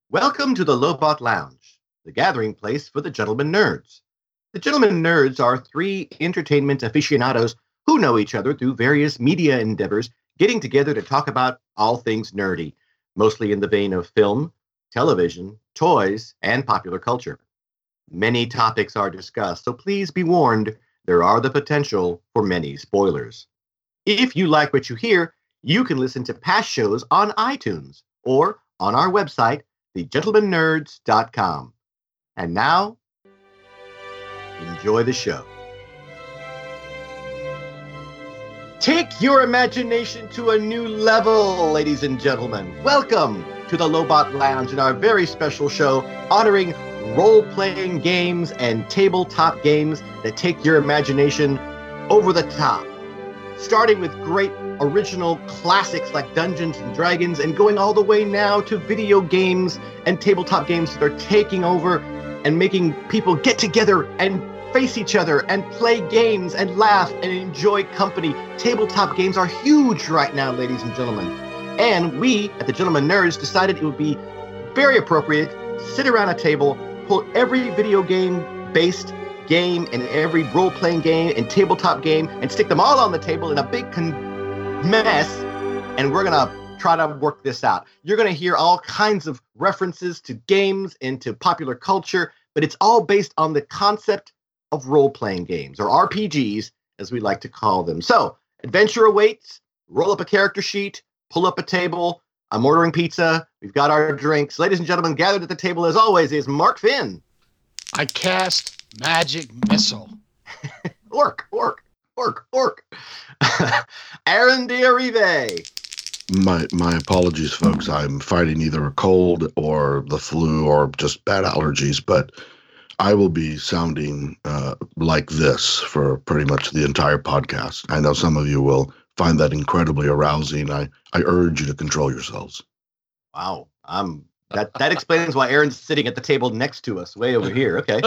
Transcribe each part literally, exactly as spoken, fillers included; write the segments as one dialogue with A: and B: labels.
A: Welcome to the Lobot Lounge, the gathering place for the Gentlemen Nerds. The Gentlemen Nerds are three entertainment aficionados who know each other through various media endeavors, getting together to talk about all things nerdy, mostly in the vein of film, television, toys, and popular culture. Many topics are discussed, so please be warned, there are the potential for many spoilers. If you like what you hear, you can listen to past shows on iTunes or on our website, the gentlemen nerds dot com. And now, enjoy the show. Take your imagination to a new level, ladies and gentlemen. Welcome to the Lobot Lounge and our very special show honoring role-playing games and tabletop games that take your imagination over the top. Starting with great original classics like Dungeons and Dragons and going all the way now to video games and tabletop games that are taking over and making people get together and face each other and play games and laugh and enjoy company. Tabletop games are huge right now, ladies and gentlemen. And we, at the Gentlemen Nerds, decided it would be very appropriate, sit around a table, pull every video game-based game and every role-playing game and tabletop game and stick them all on the table in a big con- mess, and we're gonna try to work this out. You're gonna hear all kinds of references to games and to popular culture, but it's all based on the concept of role-playing games, or R P Gs, as we like to call them. So, adventure awaits. Roll up a character sheet, pull up a table. I'm ordering pizza. We've got our drinks. Ladies and gentlemen, gathered at the table as always is Mark Finn.
B: I cast Magic Missile.
A: Orc, orc, orc, orc. Aaron D'Arrive.
C: My my apologies, folks. I'm fighting either a cold or the flu or just bad allergies, but I will be sounding uh, like this for pretty much the entire podcast. I know some of you will find that incredibly arousing. I, I urge you to control yourselves.
A: Wow. I'm That that explains why Aaron's sitting at the table next to us, way over here. Okay,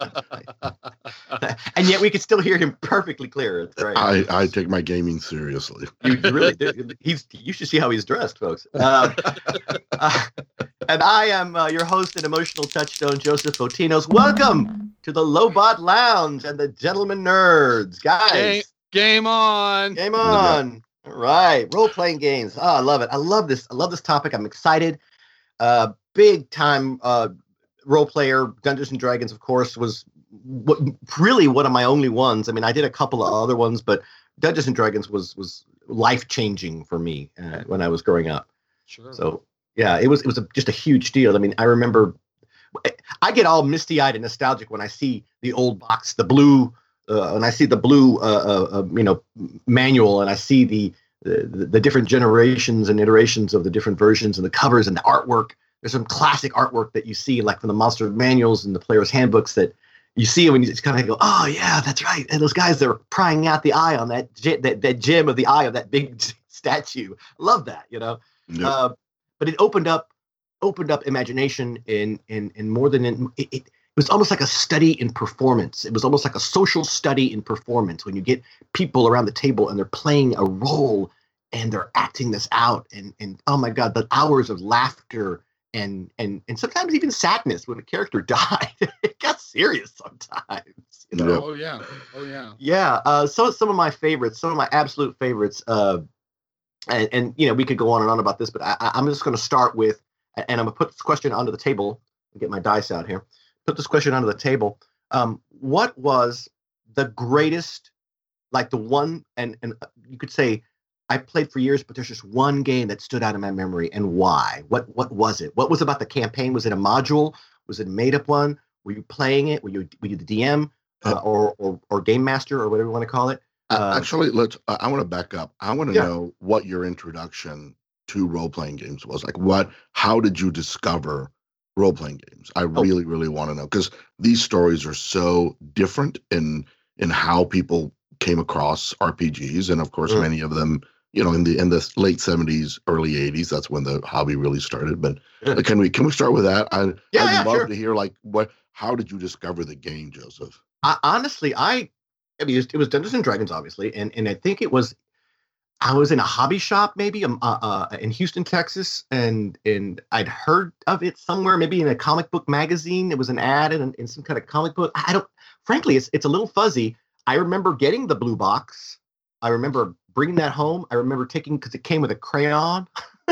A: and yet we can still hear him perfectly clear. It's great.
C: I, I take my gaming seriously.
A: You, you really do. He's. You should see how he's dressed, folks. Uh, uh, and I am uh, your host and emotional touchstone, Joseph Fotinos. Welcome to the Lobot Lounge and the Gentlemen Nerds, guys.
B: Game, game on.
A: Game on. All right, role playing games. Oh, I love it. I love this. I love this topic. I'm excited. Uh, big time uh, role player. Dungeons and Dragons, of course, was w- really one of my only ones. I mean, I did a couple of other ones, but Dungeons and Dragons was was life changing for me uh, when I was growing up.
B: Sure.
A: So yeah, it was it was a, just a huge deal. I mean, I remember I get all misty eyed and nostalgic when I see the old box, the blue, uh, when I see the blue, uh, uh, uh, you know, manual, and I see the The, the different generations and iterations of the different versions and the covers and the artwork. There's some classic artwork that you see, like from the monster manuals and the player's handbooks, that you see when you just kind of go, oh yeah, that's right. And those guys that are prying out the eye on that that, that gem of the eye of that big statue. Love that, you know.
C: Yep.
A: Uh, but it opened up opened up imagination in in in more than in, it, it It was almost like a study in performance. It was almost like a social study in performance when you get people around the table and they're playing a role and they're acting this out. And, and oh my God, the hours of laughter and and and sometimes even sadness when a character died. It got serious sometimes. You know?
B: Oh, yeah. Oh, yeah.
A: Yeah. Uh, so some of my favorites, some of my absolute favorites, uh, and, and, you know, we could go on and on about this, but I, I'm just going to start with, and I'm going to put this question onto the table and get my dice out here. Put this question onto the table. Um, what was the greatest, like the one, and, and you could say, I played for years, but there's just one game that stood out in my memory, and why? What what was it? What was about the campaign? Was it a module? Was it a made-up one? Were you playing it? Were you were you the D M uh, or, or or game master or whatever you want to call it?
C: Uh, Actually, let's. Uh, I want to back up. I want to
A: yeah.
C: know what your introduction to role-playing games was. Like, what? How did you discover role-playing games? I really, oh. really want to know, because these stories are so different in in how people came across R P Gs, and of course, mm. many of them, you know, in the in the late seventies, early eighties, that's when the hobby really started. But yeah. can we can we start with that? I,
A: yeah,
C: I'd
A: yeah,
C: love
A: sure.
C: to hear, like, what. How did you discover the game, Joseph?
A: I, honestly, I, I mean, it was, it was Dungeons and Dragons, obviously, and and I think it was I was in a hobby shop, maybe um, uh, uh, in Houston, Texas, and and I'd heard of it somewhere, maybe in a comic book magazine. It was an ad in, in some kind of comic book. I don't. Frankly, it's it's a little fuzzy. I remember getting the blue box. I remember bringing that home. I remember taking because it came with a crayon.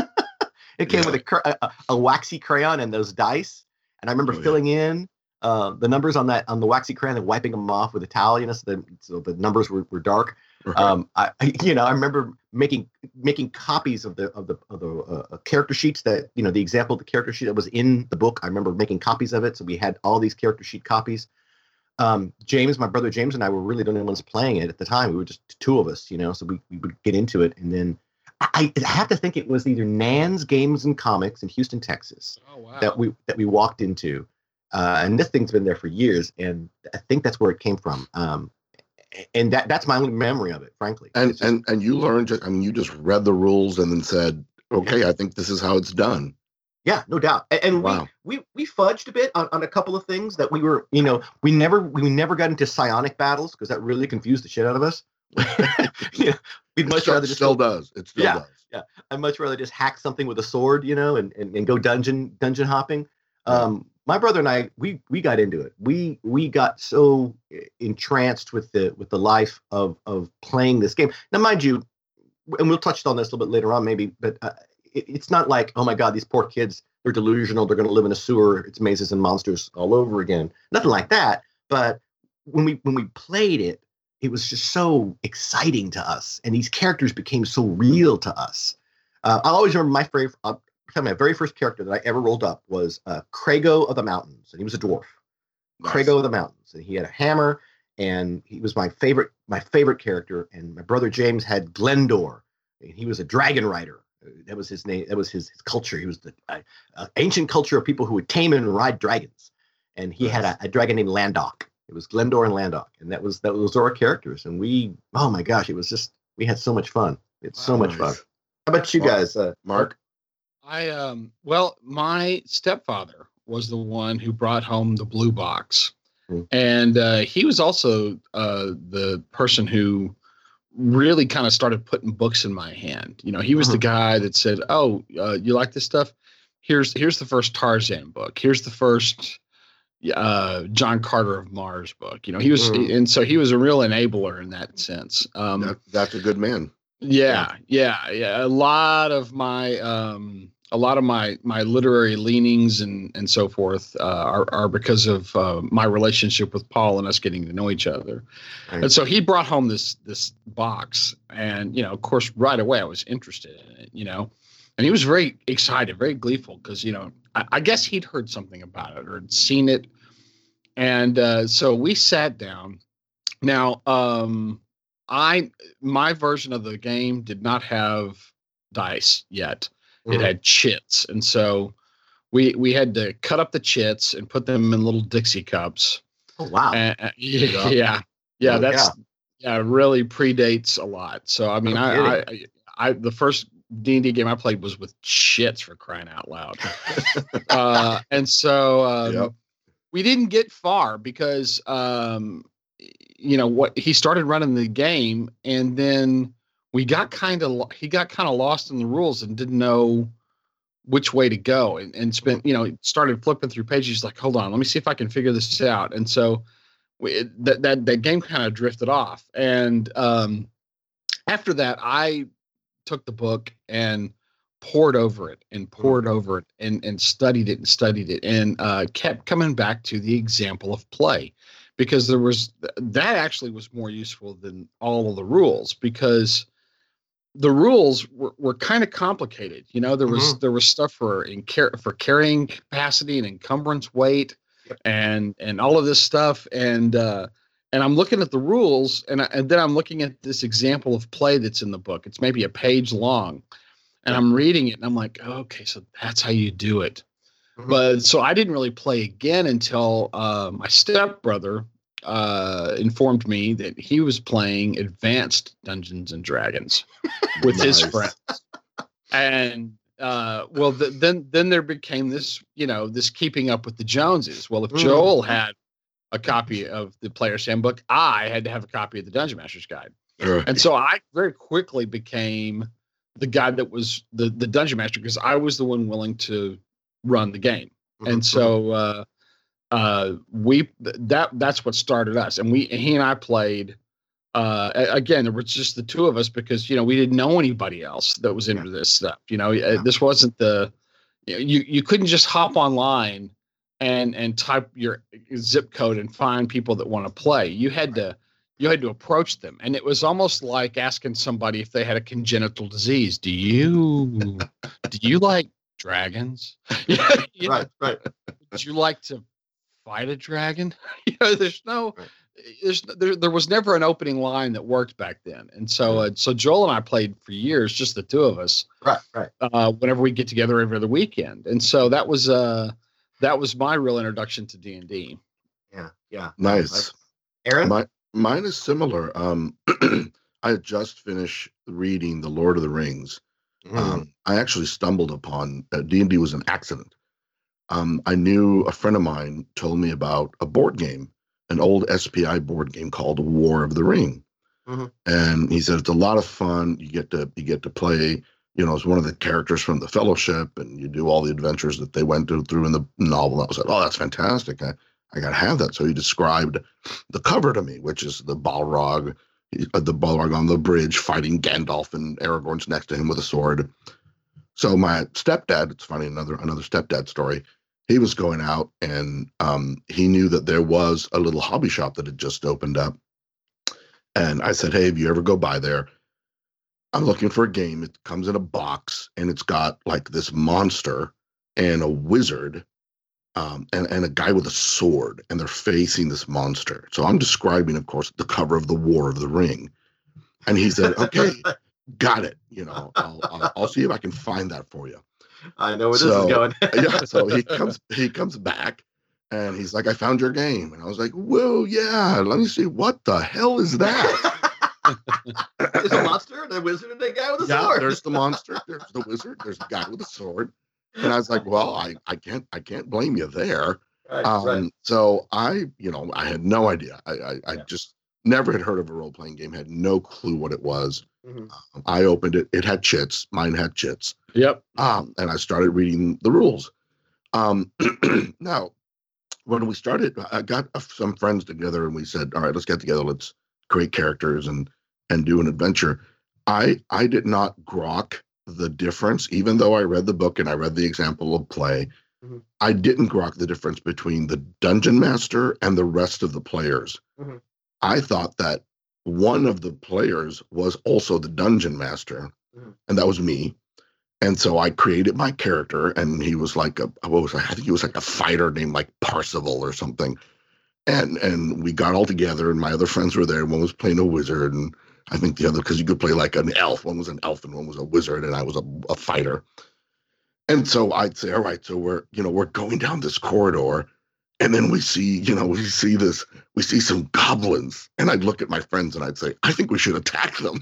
A: It came yeah. with a, a a waxy crayon and those dice. And I remember oh, filling yeah. in uh, the numbers on that on the waxy crayon and wiping them off with a towel, you know, so the, so the numbers were, were dark. Right. Um, I, you know, I remember making making copies of the of the of the uh, character sheets that, you know, the example of the character sheet that was in the book. I remember making copies of it, so we had all these character sheet copies. Um, James, my brother James, and I were really the only ones playing it at the time. We were just two of us, you know, so we, we would get into it, and then I, I have to think it was either Nan's Games and Comics in Houston, Texas,
B: oh, wow.
A: that we that we walked into, uh, and this thing's been there for years, and I think that's where it came from. Um, And that that's my only memory of it, frankly.
C: And
A: just,
C: and and you learned, I mean, you just read the rules and then said, okay, yeah. I think this is how it's done.
A: Yeah, no doubt. And, and wow. we, we we fudged a bit on, on a couple of things that we were, you know, we never we never got into psionic battles because that really confused the shit out of us. Yeah, we'd much
C: still,
A: rather just
C: still
A: go,
C: does. It still
A: yeah,
C: does.
A: Yeah, I'd much rather just hack something with a sword, you know, and and, and go dungeon dungeon hopping. Um, yeah. My brother and I, we we got into it. We we got so entranced with the with the life of of playing this game. Now, mind you, and we'll touch on this a little bit later on, maybe, but uh, it, it's not like, oh my God, these poor kids, they're delusional. They're going to live in a sewer. It's mazes and monsters all over again. Nothing like that. But when we when we played it, it was just so exciting to us, and these characters became so real to us. Uh, I always remember my favorite. Uh, My very first character that I ever rolled up was uh, Krago of the Mountains, and he was a dwarf. Nice. Krago of the Mountains, and he had a hammer, and he was my favorite, my favorite character. And my brother James had Glendor, and he was a dragon rider. That was his name. That was his, his culture. He was the uh, uh, ancient culture of people who would tame and ride dragons. And he nice. had a, a dragon named Landok. It was Glendor and Landok, and that was that was our characters. And we, oh my gosh, it was just we had so much fun. It's so wow, much nice. fun. How about you
C: Mark,
A: guys, uh,
C: Mark?
B: I um well, my stepfather was the one who brought home the blue box, mm-hmm. and uh, he was also uh, the person who really kind of started putting books in my hand. You know, he was mm-hmm. the guy that said, "Oh, uh, you like this stuff? Here's here's the first Tarzan book. Here's the first uh, John Carter of Mars book." You know, he was, mm-hmm. and so he was a real enabler in that sense. Um,
C: that, that's a good man.
B: Yeah, yeah, yeah. A lot of my um, a lot of my my literary leanings and and so forth uh, are are because of uh, my relationship with Paul and us getting to know each other. Right. And so he brought home this this box, and you know, of course, right away I was interested in it. You know, and he was very excited, very gleeful because you know I, I guess he'd heard something about it or had seen it, and uh, so we sat down. Now. Um, I my version of the game did not have dice yet. Mm. It had chits, and so we we had to cut up the chits and put them in little Dixie cups.
A: Oh wow!
B: And, uh, yeah, yeah, yeah. Oh, that's yeah. yeah, really predates a lot. So I mean, no I, I I the first D and D game I played was with chits, for crying out loud. uh, and so um, yep. we didn't get far because. Um, you know what, he started running the game, and then we got kind of he got kind of lost in the rules and didn't know which way to go, and, and spent you know started flipping through pages like, hold on, let me see if I can figure this out. And so we, that that that game kind of drifted off, and um, after that I took the book and poured over it and poured over it and and studied it and studied it and uh, kept coming back to the example of play. Because there was that actually was more useful than all of the rules, because the rules were, were kind of complicated. You know, there was mm-hmm. there was stuff for in car- for carrying capacity and encumbrance weight, yep. and and all of this stuff. And uh, and I'm looking at the rules, and I, and then I'm looking at this example of play that's in the book. It's maybe a page long, and yep. I'm reading it, and I'm like, oh, okay, so that's how you do it. Mm-hmm. But so I didn't really play again until uh, my stepbrother uh, informed me that he was playing Advanced Dungeons and Dragons with nice. his friends. And uh, well, the, then then there became this, you know, this keeping up with the Joneses. Well, if mm-hmm. Joel had a copy of the Player's Handbook, I had to have a copy of the Dungeon Master's Guide. Right. And so I very quickly became the guy that was the, the dungeon master because I was the one willing to run the game. Mm-hmm. And so uh, uh, we that that's what started us. And we he and I played. Uh, again, there was just the two of us because, you know, we didn't know anybody else that was into this stuff. You know, yeah. this wasn't the, you, you couldn't just hop online and, and type your zip code and find people that want to play. You had to, you had to approach them. And it was almost like asking somebody if they had a congenital disease. Do you, do you like dragons? you know,
A: right, right.
B: Would you like to fight a dragon? You know, there's no, right. There's, there, there was never an opening line that worked back then. And so, uh, so Joel and I played for years, just the two of us,
A: right, right.
B: Uh, whenever we get together every other weekend. And so that was, uh, that was my real introduction to D and D.
A: Yeah. Yeah.
C: Nice.
A: Aaron?
C: My, mine is similar. Um, I had just finished reading The Lord of the Rings. Mm. Um, I actually stumbled upon uh, D and D was an accident. Um, I knew a friend of mine told me about a board game, an old S P I board game called War of the Ring. Mm-hmm. And he said, it's a lot of fun. You get to, you get to play, you know, as one of the characters from the Fellowship, and you do all the adventures that they went to, through in the novel. I was like, oh, that's fantastic. I, I got to have that. So he described the cover to me, which is the Balrog, the Balrog on the bridge fighting Gandalf, and Aragorn's next to him with a sword. So my stepdad, it's funny, another, another stepdad story. He was going out, and um, he knew that there was a little hobby shop that had just opened up. And I said, hey, if you ever go by there, I'm looking for a game. It comes in a box, and it's got like this monster and a wizard um, and, and a guy with a sword, and they're facing this monster. So I'm describing, of course, the cover of the War of the Ring. And he said, okay, got it. You know, I'll, I'll, I'll see if I can find that for you.
A: I know where
C: so,
A: this is going.
C: yeah, so he comes he comes back, and he's like, I found your game. And I was like, whoa, yeah, let me see. What the hell is that?
A: There's a monster, and a wizard, and a guy with a
C: yeah,
A: sword.
C: There's the monster, there's the wizard, there's the guy with a sword. And I was like, well, I, I can't I can't blame you there.
A: Right,
C: um,
A: right.
C: So I, you know, I had no idea. I I, I
A: yeah.
C: just never had heard of a role-playing game, had no clue what it was.
A: Mm-hmm.
C: Um, I opened it. It had chits. Mine had chits.
B: Yep.
C: Um, and I started reading the rules. Um, now, when we started, I got some friends together, and we said, all right, let's get together. Let's create characters and and do an adventure. I I did not grok the difference, even though I read the book and I read the example of play. Mm-hmm. I didn't grok the difference between the dungeon master and the rest of the players. Mm-hmm. I thought that one of the players was also the dungeon master, mm-hmm. and that was me. And so I created my character, and he was like a, what was I? I think he was like a fighter named like Parsival or something. And and we got all together, and my other friends were there. One was playing a wizard, and I think the other, because you could play like an elf. One was an elf, and one was a wizard, and I was a, a fighter. And so I'd say, all right, so we're, you know, we're going down this corridor, and then we see, you know, we see this, we see some goblins. And I'd look at my friends and I'd say, I think we should attack them.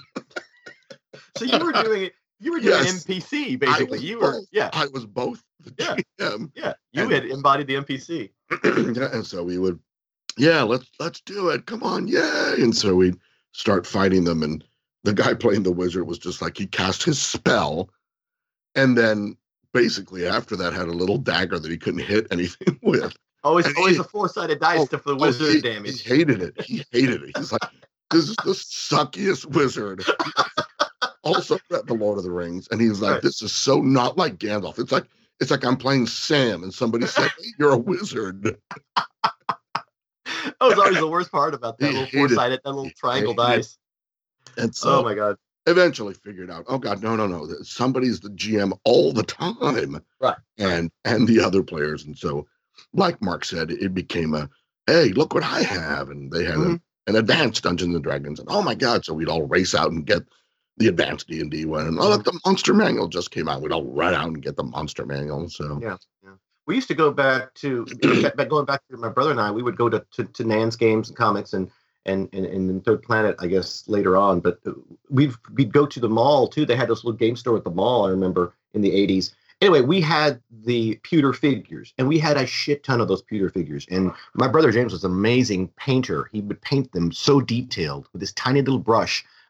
A: So you were doing it, you were doing
C: yes.
A: N P C, basically. You were,
C: both,
A: yeah.
C: I was both the
A: yeah.
C: G M.
A: Yeah, you
C: and,
A: had embodied the N P C.
C: Yeah, and so we would, yeah, let's, let's do it. Come on, yay. And so we'd start fighting them. And the guy playing the wizard was just like, he cast his spell. And then basically after that had a little dagger that he couldn't hit anything with.
A: Always,
C: and
A: always
C: he,
A: a four-sided dice oh, for the wizard
C: oh, he,
A: damage.
C: He hated it. He hated it. He's like, this is the suckiest wizard. Also read The Lord of the Rings, and he was like, right. this is so not like Gandalf. It's like it's like I'm playing Sam, and somebody said, hey, you're a wizard.
A: That was always the worst part about that he little four-sided, it. that little triangle dice.
C: It. And so,
A: oh my god.
C: Eventually figured out, oh God, no, no, no. Somebody's the G M all the time.
A: Right.
C: And and the other players. And so, like Mark said, it became a, hey, look what I have. And they had mm-hmm. a, an advanced Dungeons and Dragons. And oh my God. So we'd all race out and get the advanced D and D one. And oh, look, the Monster Manual just came out. We'd all run out and get the Monster Manual. So
A: yeah. yeah. We used to go back to, going back to my brother and I, we would go to, to, to Nan's Games and Comics and And, and and Third Planet, I guess, later on. But we've, we'd go to the mall, too. They had this little game store at the mall, I remember, in the eighties. Anyway, we had the pewter figures, and we had a shit ton of those pewter figures. And my brother James was an amazing painter. He would paint them so detailed with this tiny little brush.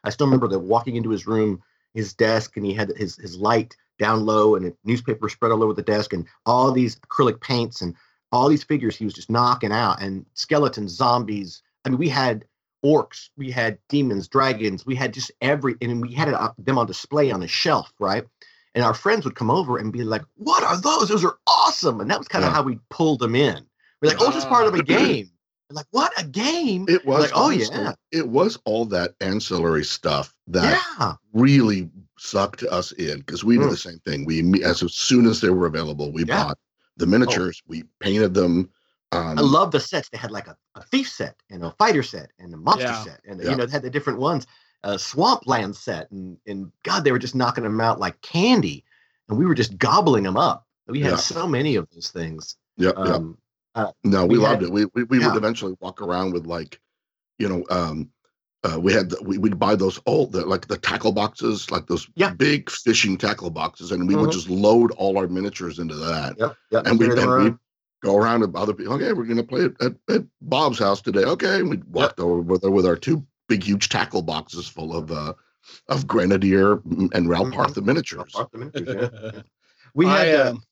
A: I still remember the walking into his room, his desk, and he had his his light down low and a newspaper spread all over the desk and all these acrylic paints and all these figures he was just knocking out, and skeletons, zombies. I mean, we had orcs, we had demons, dragons, we had just every, and we had it, uh, them on display on a shelf, right? And our friends would come over and be like, "What are those? Those are awesome!" And that was kind of yeah. how we pulled them in. We're like, "Oh, it's just part of a game." We're like, "What, a game?"
C: It was.
A: Like, oh yeah.
C: It was all that ancillary stuff that
A: yeah.
C: really sucked us in, because we mm. did the same thing. We, as soon as they were available, we yeah. bought the miniatures. Oh. We painted them. Um,
A: I love the sets. They had like a, a thief set and a fighter set and a monster
B: yeah.
A: set, and
C: yeah.
A: you know, they had the different ones. A swampland set, and and God, they were just knocking them out like candy. And we were just gobbling them up. We had yeah. so many of those things.
C: Yeah,
A: um,
C: yeah. Uh, no, we, we loved had, it. We we, we yeah. would eventually walk around with like, you know, um, uh, we had the, we would buy those old the, like the tackle boxes, like those
A: yeah.
C: big fishing tackle boxes, and we mm-hmm. would just load all our miniatures into that.
A: Yep, yep.
C: And we and we go around with other people. Okay, we're going to play at, at, at Bob's house today. Okay, and we'd walk yep. over with with our two big, huge tackle boxes full of uh, of Grenadier and Ralpartha mm-hmm. miniatures.
A: Ralpartha miniatures yeah. We
B: had
A: I,
B: uh,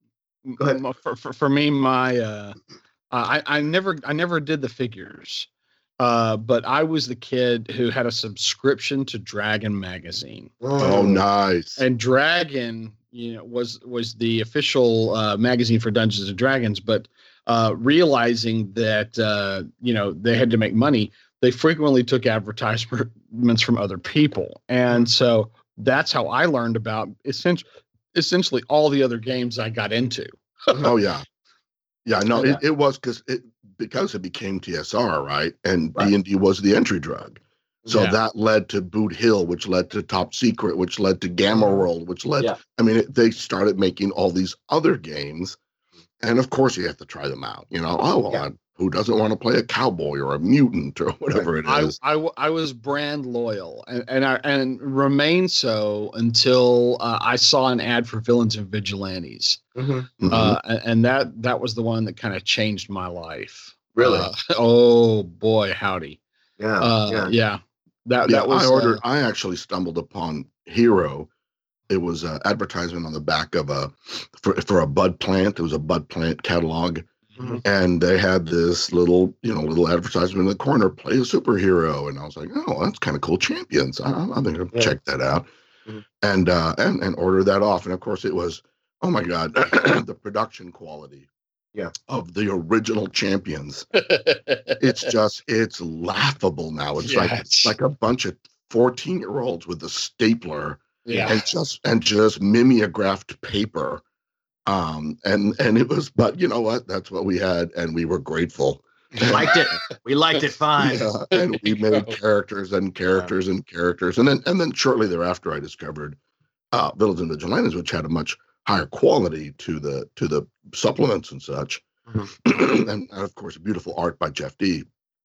B: go ahead. For, for for me, my uh, I I never I never did the figures, uh, but I was the kid who had a subscription to Dragon magazine.
C: Oh, nice!
B: And Dragon, you know, was was the official uh, magazine for Dungeons and Dragons. But uh, realizing that uh, you know, they had to make money, they frequently took advertisements from other people, and so that's how I learned about essentially. essentially all the other games I got into.
C: Oh yeah. Yeah, no, yeah. It, it was because it because it became T S R, right? And right. D and D was the entry drug. So yeah. that led to Boot Hill, which led to Top Secret, which led to Gamma World, which led, yeah. I mean, it, they started making all these other games. And of course you have to try them out, you know, oh, well, yeah. who doesn't want to play a cowboy or a mutant or whatever it is?
B: I, I, I was brand loyal and and, I, and remained so until uh, I saw an ad for Villains and Vigilantes. Mm-hmm. Uh, mm-hmm. and, and that that was the one that kind of changed my life.
A: Really?
B: Uh, oh boy, howdy.
A: Yeah.
B: Uh, yeah. yeah. That,
C: yeah,
B: that was.
C: I ordered.
B: Uh,
C: I actually stumbled upon Hero. It was an advertisement on the back of a for for a bud plant. It was a bud plant catalog. Mm-hmm. And they had this little, you know, little advertisement in the corner, play a superhero. And I was like, oh, that's kind of cool. Champions. I, I think I'll yeah. check that out. Mm-hmm. And, uh, and, and order that off. And of course it was, oh my God, the production quality
A: yeah.
C: of the original Champions. It's just, it's laughable now. It's yes. like, it's like a bunch of fourteen year olds with a stapler
B: yeah.
C: and just, and just mimeographed paper. Um, and, and it was, but you know what, that's what we had. And we were grateful.
A: We liked it. We liked it fine.
C: Yeah, and we made characters and characters yeah. and characters. And then, and then shortly thereafter, I discovered, uh, Villains and Vigilantes, which had a much higher quality to the, to the supplements and such. Mm-hmm. and, and of course, beautiful art by Jeff D.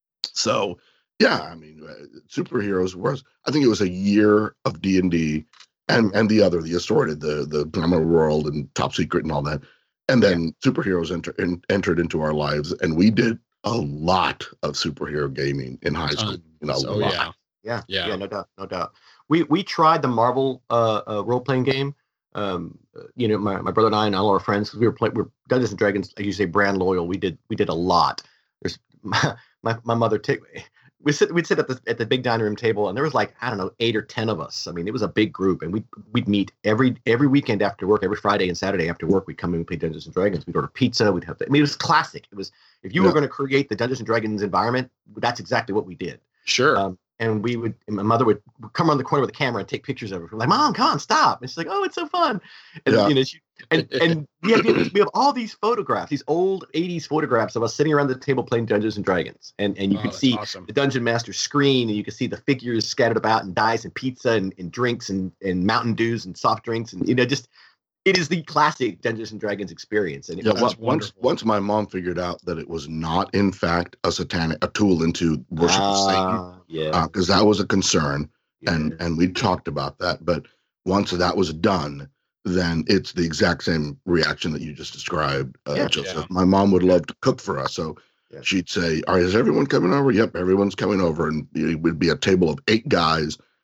C: So yeah, I mean, uh, superheroes was, I think it was a year of D and D. And and the other, the assorted, the the Glamour World and Top Secret and all that. And then yeah. superheroes enter, in, entered into our lives. And we did a lot of superhero gaming in high school. Um, you know,
B: so,
C: a lot.
A: Yeah. yeah.
B: Yeah.
A: Yeah. No doubt. No doubt. We we tried the Marvel uh, uh, role-playing game. Um, you know, my, my brother and I and all our friends, because we were playing, we we're Dungeons and Dragons, like you say, brand loyal. We did we did a lot. There's my, my, my mother took we sit we'd sit at the at the big dining room table, and there was like, I don't know, eight or ten of us. I mean, it was a big group, and we'd we'd meet every every weekend after work, every Friday and Saturday after work. We'd come in and play Dungeons and Dragons. We'd order pizza. We'd have. The, I mean, it was classic. It was, if you yeah. were going to create the Dungeons and Dragons environment, that's exactly what we did.
B: Sure.
A: Um, and we would, and my mother would come around the corner with a camera and take pictures of her. We're like, Mom, come on, stop. And she's like, oh, it's so fun. And yeah. you know, she, and and we have we have all these photographs, these old eighties photographs of us sitting around the table playing Dungeons and Dragons. And and you oh, can see
B: awesome.
A: the Dungeon Master screen, and you can see the figures scattered about, and dice and pizza and, and drinks and, and Mountain Dews and soft drinks, and you know, just it is the classic Dungeons and Dragons experience. And it
C: yeah,
A: was
C: once once my mom figured out that it was not in fact a satanic a tool into worship uh, of Satan,
A: yeah,
C: because uh, that was a concern,
A: yeah.
C: and and we talked about that. But once that was done, then it's the exact same reaction that you just described, uh,
A: yeah,
C: Joseph.
B: Yeah.
C: My mom would love to cook for us, so
A: yeah.
C: she'd say, "All right, is everyone coming over?" Yep, everyone's coming over, and it would be a table of eight guys,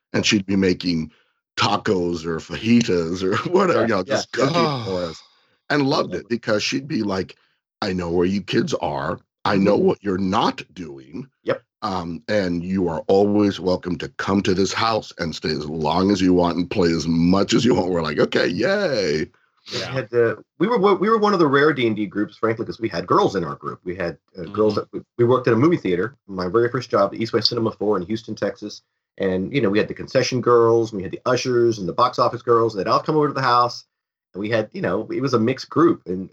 C: and she'd be making tacos or fajitas or whatever, yeah, you know, just yeah. cooking oh. for us, and loved it because she'd be like, I know where you kids are. I know mm-hmm. what you're not doing.
A: Yep.
C: Um, and you are always welcome to come to this house and stay as long as you want and play as much as you want. We're like, okay, yay.
A: Yeah. We, had, uh, we were we were one of the rare D and D groups, frankly, because we had girls in our group. We had uh, mm-hmm. girls that we, we worked at a movie theater. My very first job, the East West Cinema four in Houston, Texas. And, you know, we had the concession girls, and we had the ushers and the box office girls. And they'd all come over to the house. And we had, you know, it was a mixed group. And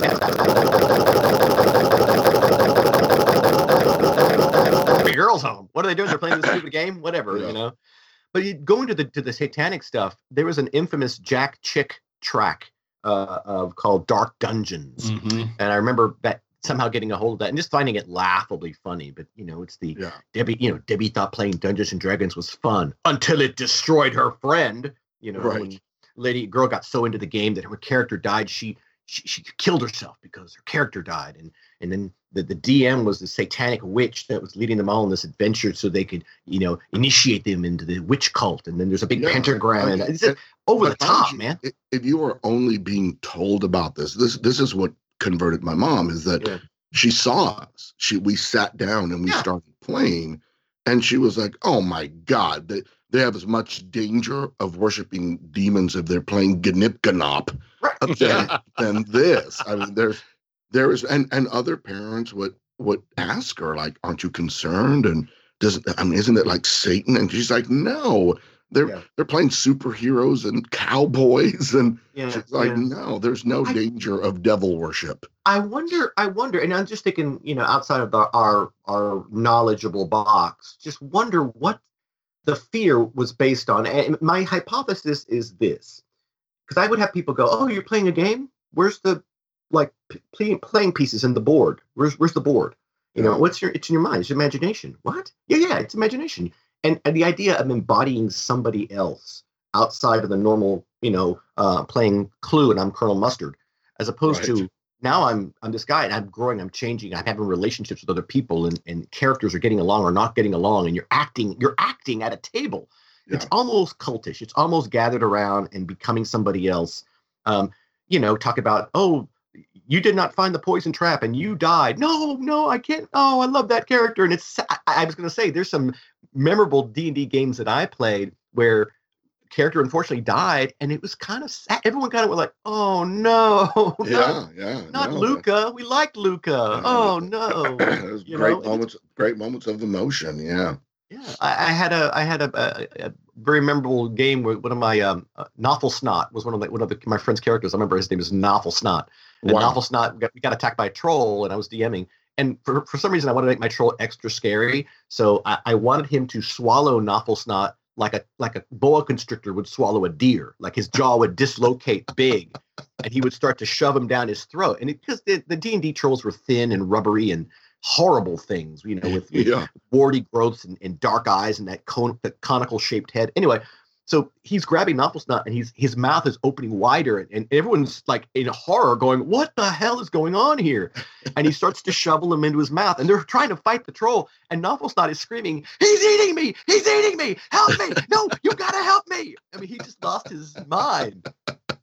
A: girls home. What are they doing? They're playing this stupid game? Whatever, yeah. you know. But you, going to the to the satanic stuff, there was an infamous Jack Chick track uh, of called Dark Dungeons, mm-hmm. and I remember that somehow getting a hold of that and just finding it laughably funny. But you know, it's the yeah. Debbie. You know, Debbie thought playing Dungeons and Dragons was fun until it destroyed her friend. You know,
C: right.
A: when lady girl got so into the game that her character died, she she, she killed herself because her character died, and and then. The, the D M was the satanic witch that was leading them all on this adventure so they could, you know, initiate them into the witch cult. And then there's a big yeah, pentagram. I mean, and it's just over the top,
C: you,
A: man.
C: If you were only being told about this, this this is what converted my mom, is that yeah. she saw us. She We sat down and we yeah. started playing. And she was like, oh, my God, they, they have as much danger of worshiping demons if they're playing Gnip Gnop right. than, than this. I mean, there's... There is, and, and other parents would would ask her, like, aren't you concerned? And doesn't, I mean, isn't it like Satan? And she's like, no, they're yeah. they're playing superheroes and cowboys. And yeah, she's like, yeah. no, there's no I, danger of devil worship.
A: I wonder, I wonder, and I'm just thinking, you know, outside of the, our our knowledgeable box, just wonder what the fear was based on. And my hypothesis is this, because I would have people go, oh, you're playing a game? Where's the like p- playing pieces in the board? Where's where's the board? You know, what's your, it's in your mind, it's imagination. What? Yeah, yeah, it's imagination. And, and the idea of embodying somebody else outside of the normal, you know, uh, playing Clue and I'm Colonel Mustard, as opposed right. to now I'm I'm this guy and I'm growing, I'm changing, I'm having relationships with other people, and, and characters are getting along or not getting along, and you're acting, you're acting at a table. Yeah. It's almost cultish. It's almost gathered around and becoming somebody else. Um, you know, talk about, oh, you did not find the poison trap and you died. No, no, I can't. Oh, I love that character. And it's, I, I was going to say, there's some memorable D and D games that I played where character unfortunately died, and it was kind of sad. Everyone kind of was like, oh, no.
C: Yeah,
A: not,
C: yeah.
A: Not
C: no,
A: Luca. We liked Luca. Uh, oh, no.
C: It was great know? moments, great moments of emotion. Yeah.
A: Yeah, I, I had a I had a, a, a very memorable game where one of my um, uh, Novel Snot was one of the, one of the, my friend's characters. I remember his name is Novel Snot. And wow. Novel Snot got, got attacked by a troll, and I was DMing. And for for some reason, I wanted to make my troll extra scary, so I, I wanted him to swallow Novel Snot like a like a boa constrictor would swallow a deer. Like his jaw would dislocate big, and he would start to shove him down his throat. And because the the D and D trolls were thin and rubbery and horrible things, you know, with, with yeah. warty growths and, and dark eyes and that cone, that conical shaped head. Anyway, so he's grabbing Novel Snot, and he's his mouth is opening wider, and, and everyone's like in horror going, what the hell is going on here? And he starts to shovel him into his mouth, and they're trying to fight the troll, and Novel Snot is screaming, he's eating me! He's eating me! Help me! No, you gotta help me! I mean, he just lost his mind.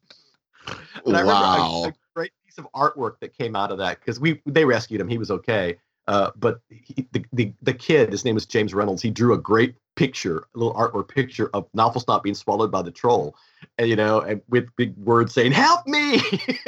A: And I
C: wow.
A: remember a, a great piece of artwork that came out of that, because we they rescued him. He was okay. Uh, but he, the, the the kid, his name is James Reynolds. He drew a great picture, a little artwork picture of Novel Snot being swallowed by the troll, and you know, and with big words saying "Help me."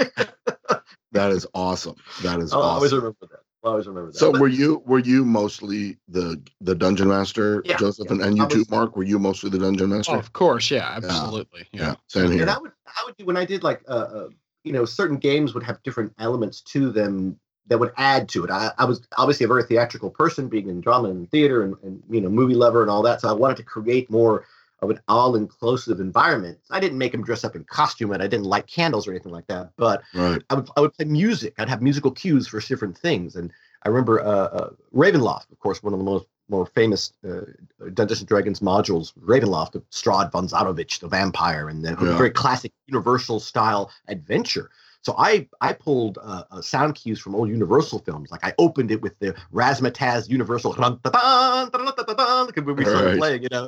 C: That is awesome. That is.
A: I'll
C: awesome.
A: always remember that. I'll always remember that.
C: So
A: but,
C: were you were you mostly the the dungeon master,
A: yeah,
C: Joseph,
A: yeah.
C: and, and you
A: was,
C: too, Mark? Were you mostly the dungeon master?
B: Oh, of course, yeah, absolutely, yeah.
C: yeah. yeah same here.
A: And I would I would do when I did like uh, uh you know, certain games would have different elements to them that would add to it. I, I was obviously a very theatrical person, being in drama and theater and, and, you know, movie lover and all that. So I wanted to create more of an all-inclusive environment. I didn't make them dress up in costume, and I didn't light candles or anything like that. But
C: right.
A: I would I would play music. I'd have musical cues for different things. And I remember uh, uh, Ravenloft, of course, one of the most more famous uh, Dungeons and Dragons modules, Ravenloft, of Strahd von Zarovich, the vampire, and the yeah. very classic Universal-style adventure. So I I pulled uh, uh, sound cues from old Universal films. Like I opened it with the Razzmatazz Universal, when we started
C: right.
A: playing, you know.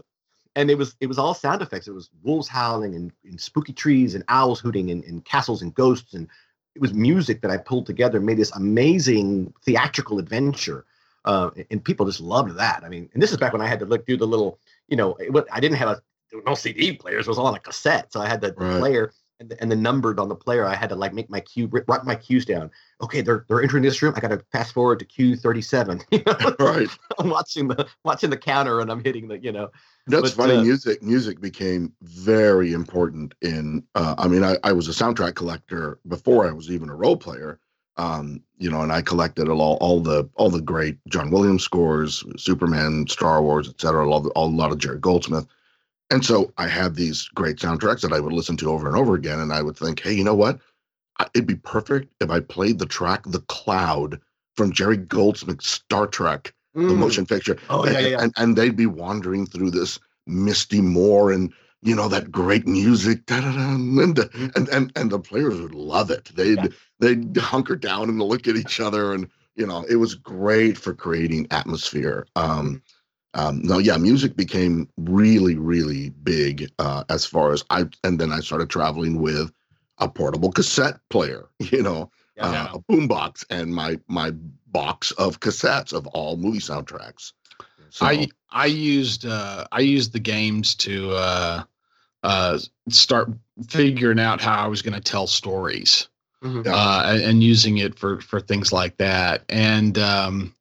A: and it was it was all sound effects. It was wolves howling and, and spooky trees and owls hooting and, and castles and ghosts, and it was music that I pulled together, made this amazing theatrical adventure, uh, and people just loved that. I mean, and this is back when I had to look through the little, you know, it, I didn't have a no C D players. It was all on a cassette, so I had the, the right. player. And the, and the numbered on the player, I had to like make my cue, write my cues down. Okay, they're they're entering this room. I got to fast forward to cue thirty-seven. You know?
C: Right.
A: I'm watching the watching the counter, and I'm hitting the, you know.
C: That's but, funny.
A: Uh,
C: music music became very important in. Uh, I mean, I, I was a soundtrack collector before I was even a role player. Um, you know, and I collected all all the all the great John Williams scores, Superman, Star Wars, et cetera. All, all a lot of Jerry Goldsmith. And so I had these great soundtracks that I would listen to over and over again. And I would think, hey, you know what? It'd be perfect if I played the track The Cloud from Jerry Goldsmith's Star Trek, mm. the motion picture.
A: Oh, yeah,
C: and,
A: yeah.
C: And, and they'd be wandering through this misty moor and, you know, that great music. And,
A: Mm.
C: and, and, and the players would love it. They'd, yeah. they'd hunker down and look at each other. And, you know, it was great for creating atmosphere. Um, Um, no, yeah, music became really, really big uh, as far as I, and then I started traveling with a portable cassette player, you know,
A: yeah.
C: uh, a boombox, and my my box of cassettes of all movie soundtracks. So,
B: I I used uh, I used the games to uh, uh, start figuring out how I was going to tell stories,
A: Mm-hmm.
B: uh, and, and using it for for things like that, and. Um,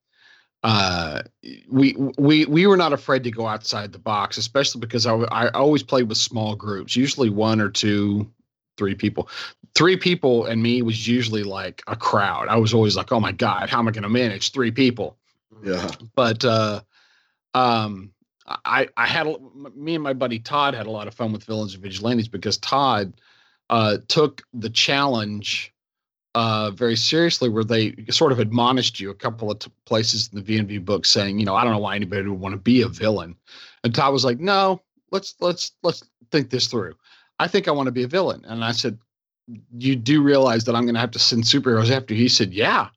B: uh we we we were not afraid to go outside the box, especially because I, I always played with small groups, usually one or two, three people. Three people and me was usually like a crowd. I was always like, oh my God, how am I going to manage three people?
C: Yeah.
B: But uh um I I had a, me and my buddy Todd had a lot of fun with Villains and Vigilantes because Todd uh took the challenge uh, very seriously, where they sort of admonished you a couple of t- places in the V and V book saying, you know, I don't know why anybody would want to be a villain. And Todd was like, no, let's, let's, let's think this through. I think I want to be a villain. And I said, you do realize that I'm going to have to send superheroes after you? He said, yeah,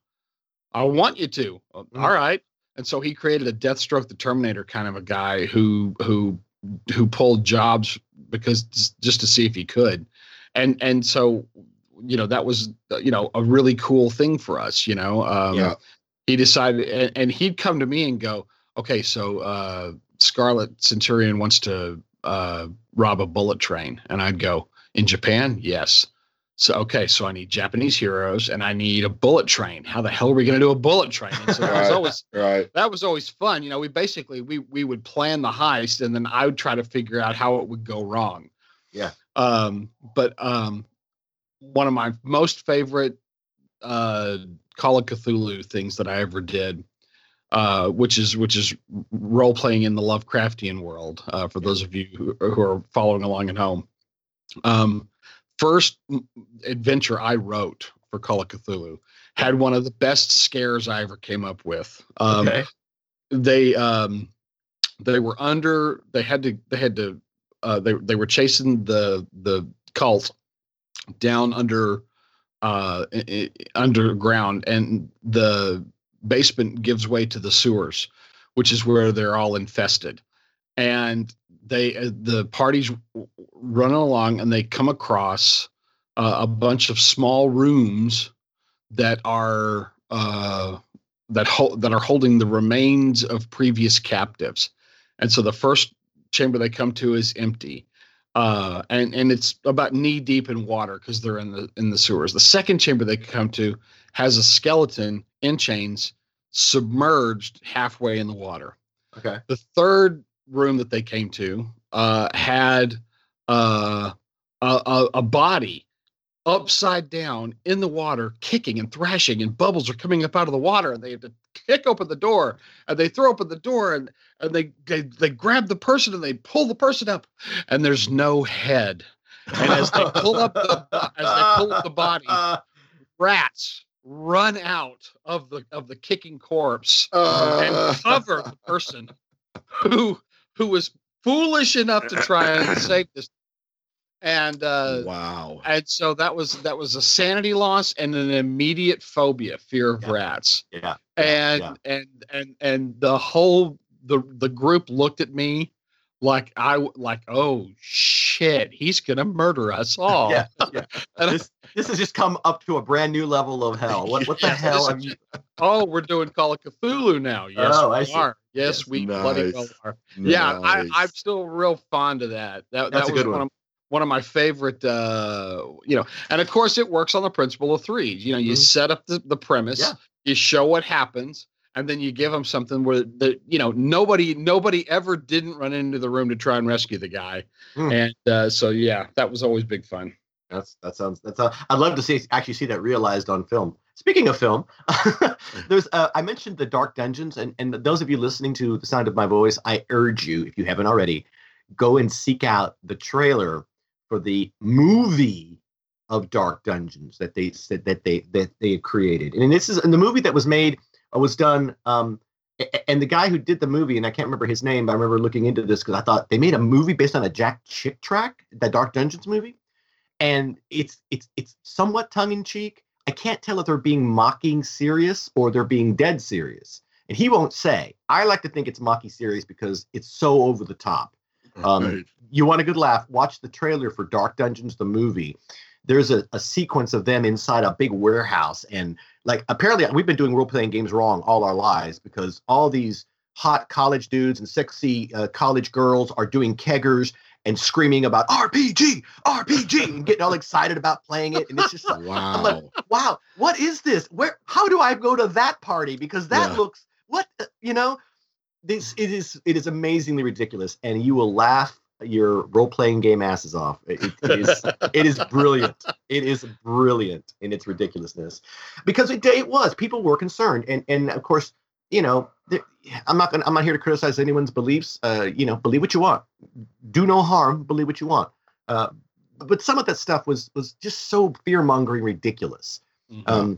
B: I want you to. Mm-hmm. All right. And so he created a Deathstroke the Terminator kind of a guy who, who, who pulled jobs because just to see if he could. And, and so, you know, that was, you know, a really cool thing for us, you know. Um,
C: yeah.
B: He decided, and, and he'd come to me and go, okay, so uh, Scarlet Centurion wants to uh, rob a bullet train. And I'd go, in Japan? Yes. So, okay, so I need Japanese heroes and I need a bullet train. How the hell are we going to do a bullet train? And so that was always,
C: right.
B: that was always fun. You know, we basically, we, we would plan the heist and then I would try to figure out how it would go wrong.
A: Yeah.
B: Um, but, um, one of my most favorite uh, Call of Cthulhu things that I ever did, uh, which is which is role playing in the Lovecraftian world. Uh, for those of you who, who are following along at home, um, first adventure I wrote for Call of Cthulhu had one of the best scares I ever came up with. Um,
A: okay.
B: They um, they were under. They had to. They had to. Uh, they they were chasing the the cult down under uh I- underground, and the basement gives way to the sewers, which is where they're all infested. And they uh, the party's running along and they come across uh, a bunch of small rooms that are uh that hold that are holding the remains of previous captives. And so the first chamber they come to is empty. Uh, and, and it's about knee deep in water because they're in the in the sewers. The second chamber they come to has a skeleton in chains submerged halfway in the water.
A: Okay.
B: The third room that they came to uh, had uh, a, a, a body upside down in the water, kicking and thrashing, and bubbles are coming up out of the water, and they have to kick open the door, and they throw open the door, and and they they, they grab the person and they pull the person up, and there's no head. And as they pull up the as they pull up the body, rats run out of the of the kicking corpse uh, and cover the person who who was foolish enough to try and save this. And uh,
C: wow!
B: And so that was that was a sanity loss and an immediate phobia, fear of
A: yeah.
B: rats.
A: Yeah.
B: And
A: yeah.
B: and and and the whole the the group looked at me like I like, oh shit, he's gonna murder us all.
A: Yeah, yeah. this this has just come up to a brand new level of hell. What what the
B: yes,
A: hell are you?
B: Oh, we're doing Call of Cthulhu now. Yes,
A: oh,
B: we
A: I see.
B: are. Yes,
A: yes.
B: we
C: nice.
B: bloody well are.
C: Nice.
B: Yeah, I, I'm still real fond of that. That
A: That's
B: that
A: a
B: was
A: good
B: one
A: one.
B: of one of my favorite. Uh, you know, and of course, it works on the principle of threes. You know, you mm-hmm. set up the, the premise,
A: yeah.
B: you show what happens, and then you give them something where the you know nobody nobody ever didn't run into the room to try and rescue the guy, mm. and uh, so yeah, that was always big fun.
A: That's that sounds that's uh, I'd love to see actually see that realized on film. Speaking of film, there's uh, I mentioned the Dark Dungeons, and and those of you listening to the sound of my voice, I urge you, if you haven't already, go and seek out the trailer for the movie of Dark Dungeons that they said that they that they created. And this is and the movie that was made uh, was done. Um, and the guy who did the movie, and I can't remember his name, but I remember looking into this because I thought they made a movie based on a Jack Chick track, the Dark Dungeons movie. And it's it's it's somewhat tongue in cheek. I can't tell if they're being mocking serious or they're being dead serious. And he won't say. I like to think it's mocking serious because it's so over the top. Um, right. You want a good laugh? Watch the trailer for Dark Dungeons, the movie. There's a, a sequence of them inside a big warehouse. And like apparently we've been doing role-playing games wrong all our lives because all these hot college dudes and sexy uh, college girls are doing keggers and screaming about R P G, R P G, and getting all excited about playing it. And it's just like,
C: wow.
A: I'm like, wow, what is this? Where? How do I go to that party? Because that
C: yeah.
A: looks, what, you know, this it is it is amazingly ridiculous. And you will laugh your role-playing game asses off. It, it is it is brilliant. It is brilliant in its ridiculousness. Because it, it was, people were concerned. And, and of course, you know, I'm not gonna, I'm not here to criticize anyone's beliefs. Uh, you know, believe what you want, do no harm, believe what you want. Uh, but some of that stuff was was just so fear mongering, ridiculous. Mm-hmm. Um,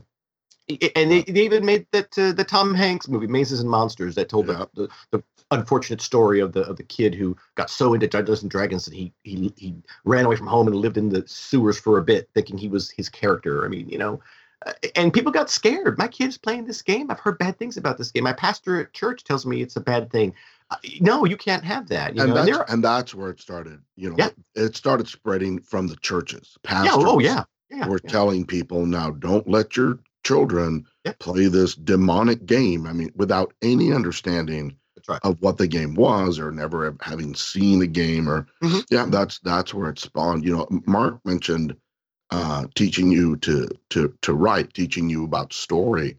A: and they, they even made that uh, the Tom Hanks movie, Mazes and Monsters, that told yeah. the, the the unfortunate story of the of the kid who got so into Dungeons and Dragons that he he he ran away from home and lived in the sewers for a bit, thinking he was his character. I mean, you know. Uh, and people got scared. My kid's playing this game. I've heard bad things about this game. My pastor at church tells me it's a bad thing. Uh, no, you can't have that. You
C: and,
A: know?
C: that's,
A: and,
C: and that's where it started. You know,
A: yeah.
C: it started spreading from the churches. Pastors
A: yeah, oh, yeah. Yeah,
C: were
A: yeah.
C: telling people, now don't let your children
A: yeah.
C: play this demonic game. I mean, without any understanding
A: that's right.
C: of what the game was or never having seen the game. Or mm-hmm. yeah, that's that's where it spawned. You know, Mark mentioned uh teaching you to to to write, teaching you about story.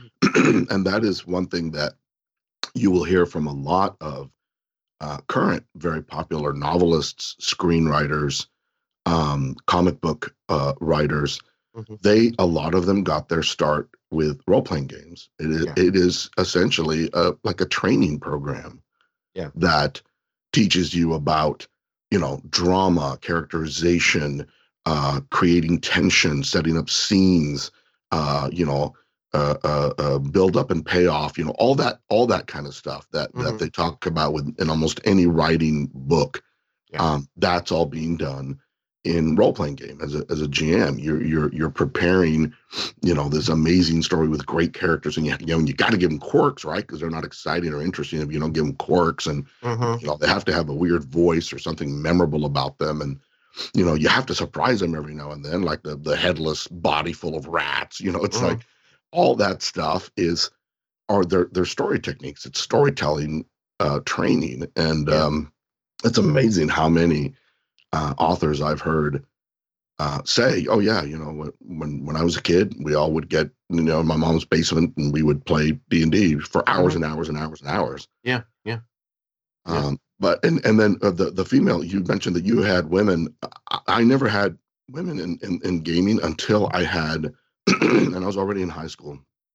C: And that is one thing that you will hear from a lot of uh current very popular novelists, screenwriters, um comic book uh writers. Mm-hmm. They a lot of them got their start with role-playing games. It is yeah. it is essentially a, like a training program
A: yeah
C: that teaches you about, you know, drama, characterization, uh, creating tension, setting up scenes, uh, you know, uh, uh, uh, build up and payoff, you know, all that, all that kind of stuff that, mm-hmm. that they talk about with in almost any writing book. Yeah. Um, that's all being done in role-playing game. As a, as a G M, you're, you're, you're preparing, you know, this amazing story with great characters, and you, you know, you got to give them quirks, right? Because they're not exciting or interesting if you don't give them quirks, and, mm-hmm. you know, they have to have a weird voice or something memorable about them. And, you know, you have to surprise them every now and then, like the the headless body full of rats. You know, it's mm. like all that stuff is are their their story techniques. It's storytelling uh, training, and yeah. um, it's amazing how many uh, authors I've heard uh, say, "Oh yeah, you know, when when I was a kid, we all would get, you know, in my mom's basement, and we would play D and D for hours mm-hmm. and hours and hours and hours."
A: Yeah, yeah.
C: Um, yeah. But and and then uh, the the female, you mentioned that you had women. I, I never had women in, in in gaming until I had, and I was already in high school,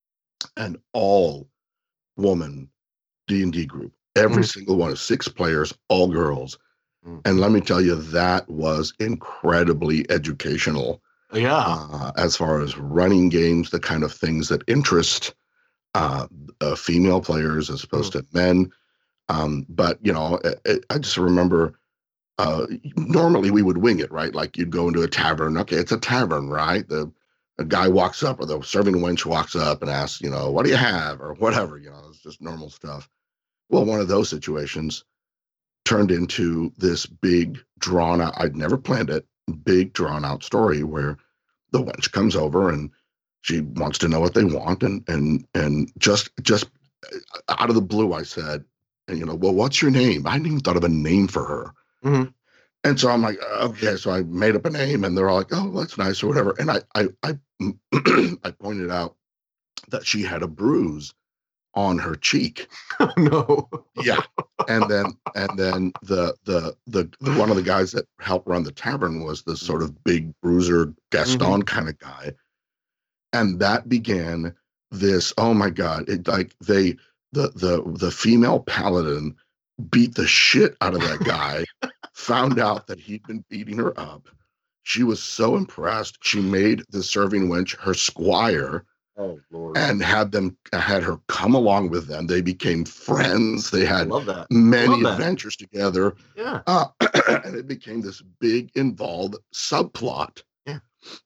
C: an all woman D and D group. Every mm. single one of six players, all girls. Mm. And let me tell you, that was incredibly educational.
A: Yeah.
C: Uh, as far as running games, the kind of things that interest uh, uh, female players as opposed mm. to men. Um, but, you know, I, I just remember uh, normally we would wing it, right? Like you'd go into a tavern. Okay, it's a tavern, right? The a guy walks up, or the serving wench walks up and asks, you know, what do you have, or whatever, you know, it's just normal stuff. Well, one of those situations, turned into this big drawn out, I'd never planned it, big drawn out story where the wench comes over and she wants to know what they want. And, and, and just, just out of the blue, I said, you know, well, what's your name? I hadn't even thought of a name for her.
A: Mm-hmm.
C: And so I'm like, okay, so I made up a name and they're all like, oh, that's nice or whatever. And I, I, I, I pointed out that she had a bruise on her cheek.
A: Oh, no.
C: Yeah. And then, and then the, the, the, the, one of the guys that helped run the tavern was this sort of big bruiser Gaston mm-hmm. kind of guy. And that began this, oh my God, it like they, the, the, the female paladin beat the shit out of that guy, found out that he'd been beating her up. She was so impressed. She made the serving wench her squire.
A: Oh, Lord.
C: And had them had her come along with them. They became friends. They had
A: love that.
C: many
A: love
C: adventures
A: that.
C: together.
A: Yeah.
C: Uh, and it became this big involved subplot.
A: Yeah.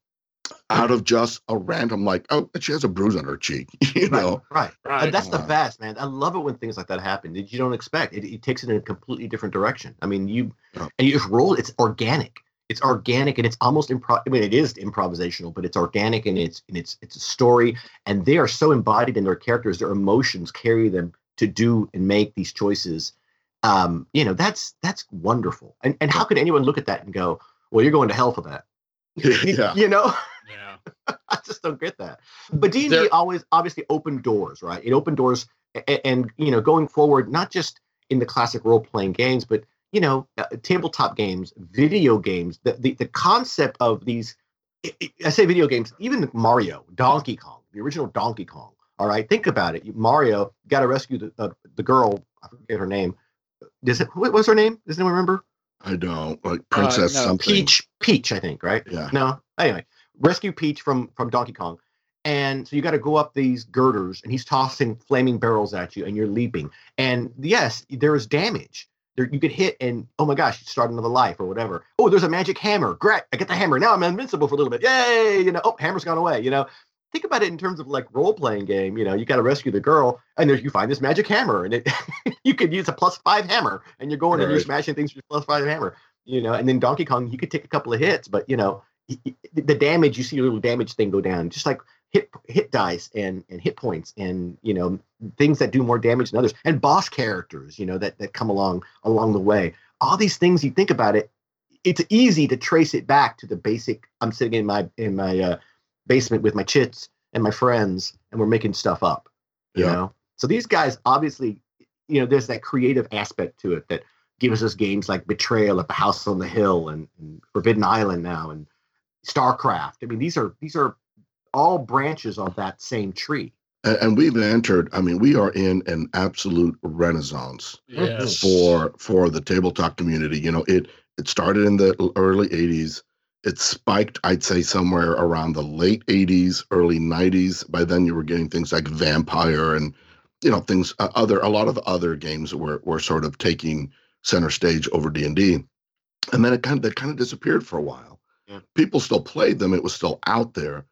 C: Out of just a random, like, oh, she has a bruise on her cheek. You
A: right,
C: know?
A: Right.
B: Right.
A: And that's the
C: Uh,
A: best, man. I love it when things like that happen that you don't expect. It, it takes it in a completely different direction. I mean, you
C: Yeah.
A: and you just roll. It's organic. It's organic and it's almost improv. I mean, it is improvisational, but it's organic and it's and it's it's a story. And they are so embodied in their characters. Their emotions carry them to do and make these choices. Um, you know, that's that's wonderful. And and how could anyone look at that and go, "Well, you're going to hell for that"?
C: Yeah.
A: You know.
B: Yeah.
A: I just don't get that. But D and D
B: There-
A: always obviously opened doors, right? It opened doors, and, and you know, going forward, not just in the classic role playing games, but you know, uh, tabletop games, video games. The the, the concept of these, I, I say video games, even Mario, Donkey Kong, the original Donkey Kong. All right, think about it. Mario got to rescue the uh, the girl. I forget her name. Does it? What was her name? Does anyone remember?
C: I don't like Princess
B: no,
C: something.
A: Peach. Peach, I think. Right?
C: Yeah.
A: No. Anyway, rescue Peach from from Donkey Kong. And so you got to go up these girders, and he's tossing flaming barrels at you, and you're leaping. And yes, there is damage. There, you get hit, and oh my gosh, you start another life or whatever. Oh, there's a magic hammer. Great, I get the hammer. Now I'm invincible for a little bit. Yay! You know, oh, hammer's gone away. You know, think about it in terms of like role playing game. You know, you got to rescue the girl, and there you find this magic hammer, and it you could use a plus five hammer, and you're going
C: Right.
A: and you're smashing things with your plus five hammer. You know, and then Donkey Kong, you could take a couple of hits, but you know, the damage, you see a little damage thing go down, just like hit hit dice and and hit points and you know things that do more damage than others, and boss characters, you know, that that come along along the way. All these things, you think about it, it's easy to trace it back to the basic. I'm sitting in my in my uh, basement with my chits and my friends, and we're making stuff up. You
C: Yeah.
A: know, so these guys obviously, you know, there's that creative aspect to it that gives us games like Betrayal at the House on the Hill and, and Forbidden Island now and StarCraft. I mean, these are these are all branches of that same tree.
C: And, and we've entered, I mean, we are in an absolute renaissance
B: Yes.
C: for for the tabletop community. You know, it it started in the early eighties. It spiked, I'd say, somewhere around the late eighties, early nineties. By then, you were getting things like Vampire and, you know, things, uh, other, a lot of other games were were sort of taking center stage over D and D. And then it kind of, that kind of disappeared for a while.
A: Yeah.
C: People still played them. It was still out there.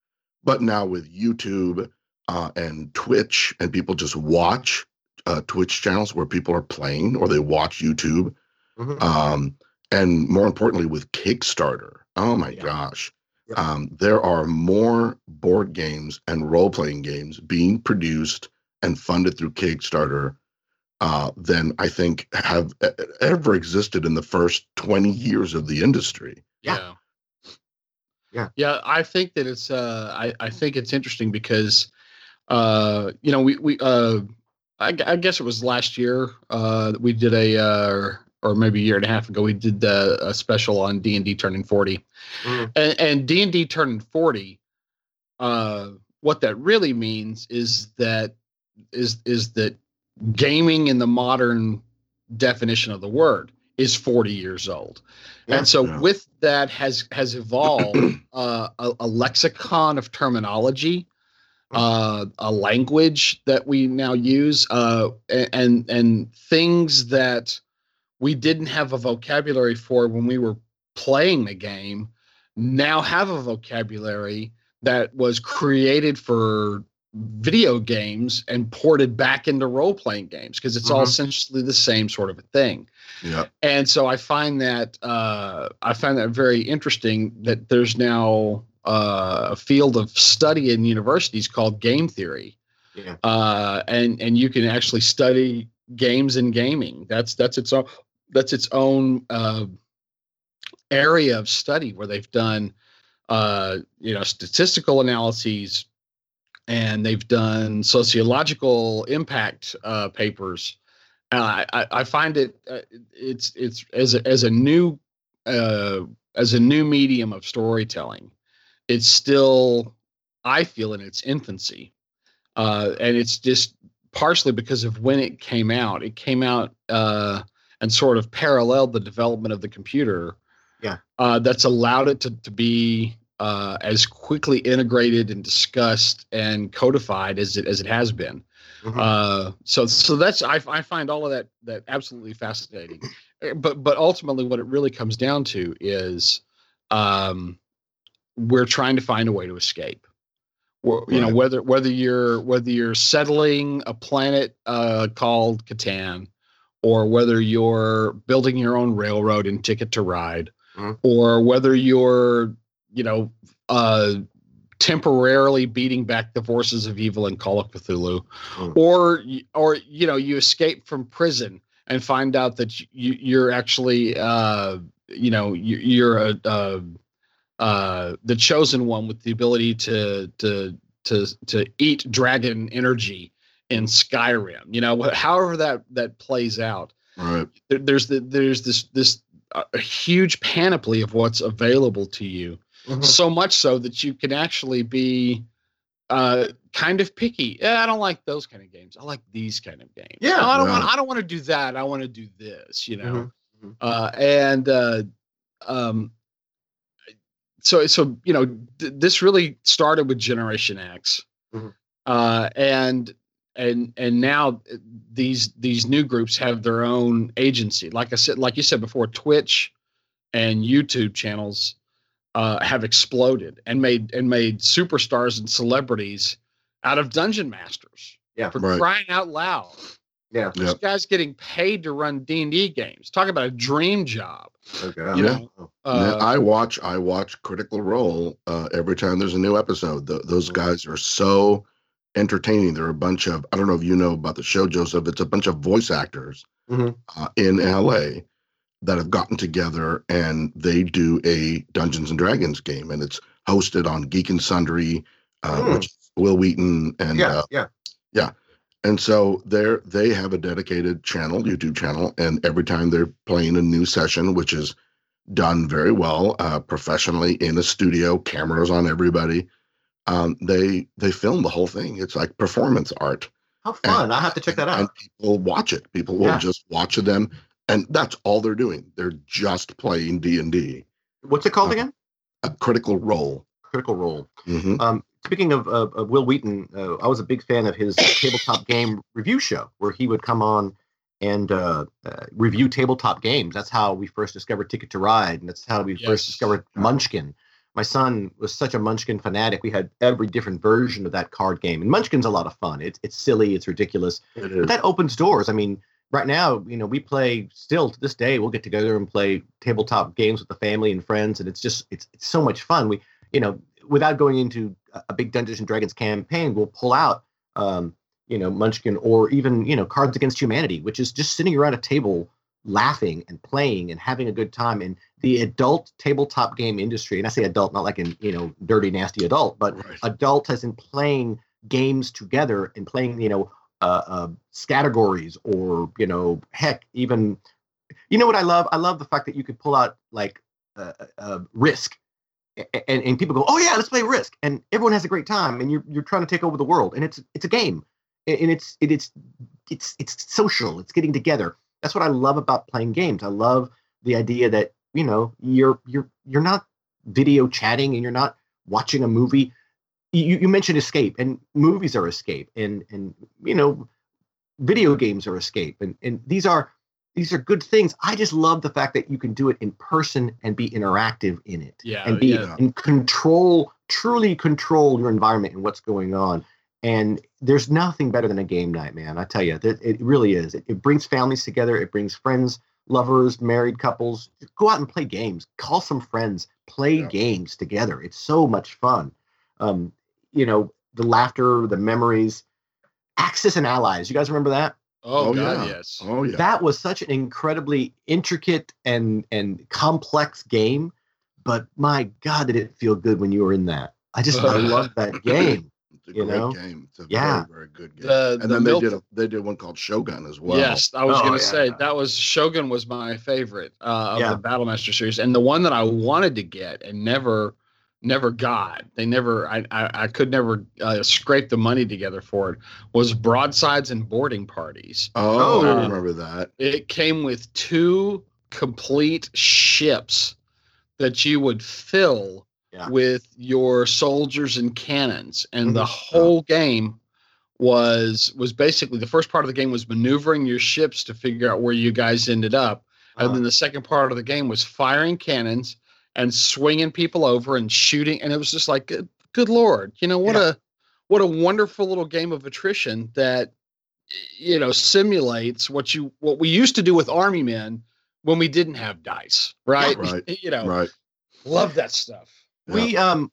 C: But now with YouTube uh, and Twitch, and people just watch uh, Twitch channels where people are playing, or they watch YouTube.
A: Mhm.
C: Um, and more importantly, with Kickstarter, oh my
A: Yeah.
C: gosh,
A: Yeah.
C: um, there are more board games and role-playing games being produced and funded through Kickstarter uh, than I think have e- ever existed in the first twenty years of the industry.
A: Yeah.
B: Yeah.
A: Yeah.
B: Yeah. I think that it's, uh, I, I think it's interesting because, uh, you know, we, we, uh, I, I guess it was last year, uh, we did a, uh, or maybe a year and a half ago, we did uh, a special on D and D turning forty.
A: Mhm.
B: And, and D and D turning forty, uh, what that really means is that, is, is that gaming in the modern definition of the word is forty years old.
A: Yeah.
B: And so
C: Yeah.
B: with that has has evolved uh, a, a lexicon of terminology, uh, a language that we now use, uh, and and things that we didn't have a vocabulary for when we were playing the game now have a vocabulary that was created for video games and ported back into role-playing games because it's mm-hmm. all essentially the same sort of a thing.
C: Yeah.
B: And so I find that uh, I find that very interesting that there's now uh, a field of study in universities called game theory.
A: Yeah.
B: Uh, and and you can actually study games and gaming. That's that's its own that's its own uh, area of study where they've done uh, you know statistical analyses. And they've done sociological impact uh, papers. Uh, I, I find it uh, it's it's as a, as a new uh, as a new medium of storytelling. It's still, I feel, in its infancy, uh, and it's just partially because of when it came out. It came out uh, and sort of paralleled the development of the computer.
A: Yeah,
B: uh, that's allowed it to to be. Uh, as quickly integrated and discussed and codified as it as it has been, mm-hmm. uh, so so that's I, I find all of that that absolutely fascinating, but but ultimately what it really comes down to is, um, we're trying to find a way to escape. We're, you right. know whether whether you're whether you're settling a planet uh, called Catan, or whether you're building your own railroad in Ticket to Ride, mm-hmm. or whether you're you know, uh, temporarily beating back the forces of evil in Call of Cthulhu, mm. or, or, you know, you escape from prison and find out that you, you're actually, uh, you know, you, you're a, uh, uh, the chosen one with the ability to, to, to, to eat dragon energy in Skyrim, you know, however that, that plays out.
C: Right.
B: There, there's the, there's this, this uh, a huge panoply of what's available to you. Mm-hmm. So much so that you can actually be uh, kind of picky. Yeah, I don't like those kind of games. I like these kind of games.
A: Yeah,
B: no, I don't
C: yeah.
B: want. I don't want to do that. I want to do this. You know,
A: mm-hmm.
B: uh, and uh, um, so so you know, th- this really started with Generation X,
A: mm-hmm.
B: uh, and and and now these these new groups have their own agency. Like I said, like you said before, Twitch and YouTube channels. Uh, have exploded and made and made superstars and celebrities out of dungeon masters.
A: Yeah,
B: for
C: right.
B: crying out loud.
A: Yeah,
B: this
C: yep.
B: guy's getting paid to run D and D games. Talk about a dream job.
A: Okay,
B: you
C: yeah.
B: know, uh,
C: I watch I watch Critical Role uh, every time there's a new episode. The, those
A: mm-hmm.
C: guys are so entertaining. They're a bunch of I don't know if you know about the show, Joseph. It's a bunch of voice actors
A: mm-hmm.
C: uh, in L A that have gotten together and they do a Dungeons and Dragons game, and it's hosted on Geek and Sundry, uh,
A: mm.
C: which is Will Wheaton and
A: yeah,
C: uh,
A: yeah,
C: yeah. And so they're they have a dedicated channel, YouTube channel, and every time they're playing a new session, which is done very well, uh, professionally in a studio, cameras on everybody, um, they they film the whole thing. It's like performance art.
A: How fun!
C: And,
A: I have to check that out.
C: And people watch it. People will
A: yeah.
C: just watch them. And that's all they're doing. They're just playing D and D.
A: What's it called
C: uh,
A: again?
C: A Critical Role.
A: Critical Role.
C: Mm-hmm.
A: Um, speaking of, uh, of Will Wheaton, uh, I was a big fan of his tabletop game review show, where he would come on and uh, uh, review tabletop games. That's how we first discovered Ticket to Ride, and that's how we
B: yes.
A: first discovered Munchkin. My son was such a Munchkin fanatic. We had every different version of that card game, and Munchkin's a lot of fun. It's it's silly, it's ridiculous,
C: It
A: but that opens doors. I mean. Right now, you know, we play still to this day. We'll get together and play tabletop games with the family and friends, and it's just it's it's so much fun. We, you know, without going into a big Dungeons and Dragons campaign, we'll pull out, um, you know, Munchkin or even you know Cards Against Humanity, which is just sitting around a table laughing and playing and having a good time. And the adult tabletop game industry, and I say adult not like in you know dirty nasty adult, but
C: Right.
A: adult as in playing games together and playing you know. Uh, uh, categories or, you know, heck, even, you know what I love? I love the fact that you could pull out like uh, uh, Risk and, and people go, oh yeah, let's play Risk. And everyone has a great time and you're, you're trying to take over the world. And it's, it's a game and it's, it, it's, it's, it's social. It's getting together. That's what I love about playing games. I love the idea that, you know, you're, you're, you're not video chatting and you're not watching a movie. You, you mentioned escape, and movies are escape, and and you know, video games are escape, and and these are these are good things. I just love the fact that you can do it in person and be interactive in it,
B: yeah,
A: and be
B: yeah.
A: in control, truly control your environment and what's going on. And there's nothing better than a game night, man. I tell you, it, it really is. It, it brings families together. It brings friends, lovers, married couples. Go out and play games. Call some friends. Play yeah. games together. It's so much fun. Um, you know, the laughter, the memories. Axis and Allies. You guys remember that?
B: Oh, oh God, yeah. yes.
C: Oh, yeah.
A: That was such an incredibly intricate and and complex game. But my God, did it feel good when you were in that. I just I love that game.
C: It's a
A: you
C: great
A: know?
C: game. It's a
A: yeah.
C: very, very good game.
B: The,
C: and
B: the
C: then
B: Milf-
C: they did a, they did one called Shogun as well.
B: Yes, I was
A: oh,
B: going to
A: yeah.
B: say that was Shogun was my favorite uh, of
A: yeah.
B: the Battlemaster series, and the one that I wanted to get and never, never got. They never. I I, I could never uh, scrape the money together for it. Was Broadsides and Boarding Parties.
C: Oh,
A: uh,
C: I remember that.
B: It came with two complete ships that you would fill. Yeah. With your soldiers and cannons, and mm-hmm. the whole game was was basically the first part of the game was maneuvering your ships to figure out where you guys ended up, uh-huh. and then the second part of the game was firing cannons and swinging people over and shooting, and it was just like, good, good Lord, you know what yeah. a what a wonderful little game of attrition that you know simulates what you what we used to do with Army Men when we didn't have dice, right?
C: Right.
B: you know,
C: right.
B: Love that stuff.
A: We um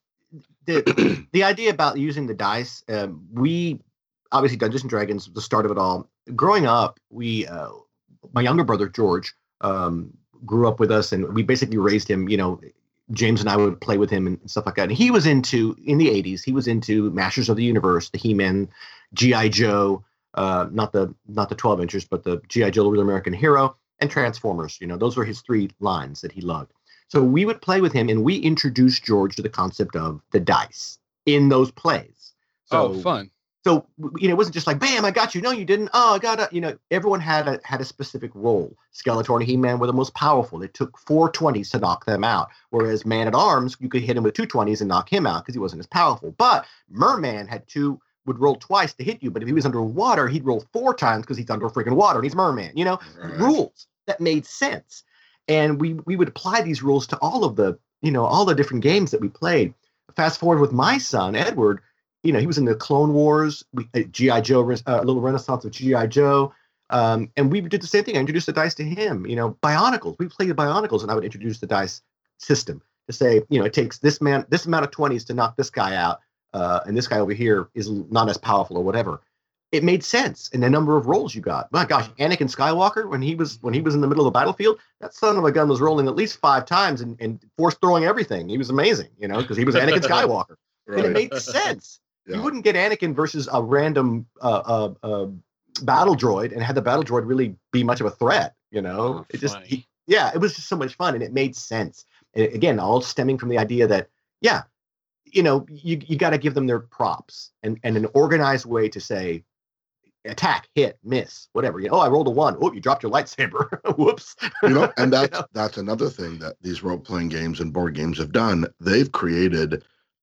A: the the idea about using the dice. Um, we obviously Dungeons and Dragons, the start of it all. Growing up, we uh, my younger brother George um, grew up with us, and we basically raised him. You know, James and I would play with him and stuff like that. And he was into in the eighties. He was into Masters of the Universe, the He-Man, G I. Joe, uh, not the not the twelve inchers, but the G I. Joe, the Real American Hero, and Transformers. You know, those were his three lines that he loved. So we would play with him, and we introduced George to the concept of the dice in those plays. So,
B: oh, fun.
A: So, you know, it wasn't just like, bam, I got you. No, you didn't. Oh, I got it. You know, everyone had a had a specific role. Skeletor and He-Man were the most powerful. It took four twenties to knock them out. Whereas Man-at-Arms, you could hit him with two twenties and knock him out because he wasn't as powerful. But Merman had two, would roll twice to hit you. But if he was underwater, he'd roll four times because he's under freaking water and he's Merman. You know, right. Rules that made sense. And we we would apply these rules to all of the, you know, all the different games that we played. Fast forward with my son, Edward, you know, he was in the Clone Wars, we, uh, G I. Joe, uh, a little renaissance of G I. Joe. Um, and we did the same thing. I introduced the dice to him, you know, Bionicles. We played the Bionicles, and I would introduce the dice system to say, you know, it takes this man, this amount of twenties to knock this guy out. Uh, and this guy over here is not as powerful or whatever. It made sense in the number of rolls you got. My gosh, Anakin Skywalker, when he was when he was in the middle of the battlefield, that son of a gun was rolling at least five times and, and force throwing everything. He was amazing, you know, because he was Anakin Skywalker. Right. And it made sense. Yeah. You wouldn't get Anakin versus a random uh, uh, uh, battle droid and have the battle droid really be much of a threat, you know?
B: Oh,
A: it just, he, yeah, it was just so much fun, and it made sense. And it, again, all stemming from the idea that, yeah, you know, you you got to give them their props and, and an organized way to say, attack, hit, miss, whatever. You know, oh, I rolled a one. Oh, you dropped your lightsaber. Whoops.
C: You know, and that's
A: you know?
C: that's another thing that these role-playing games and board games have done. They've created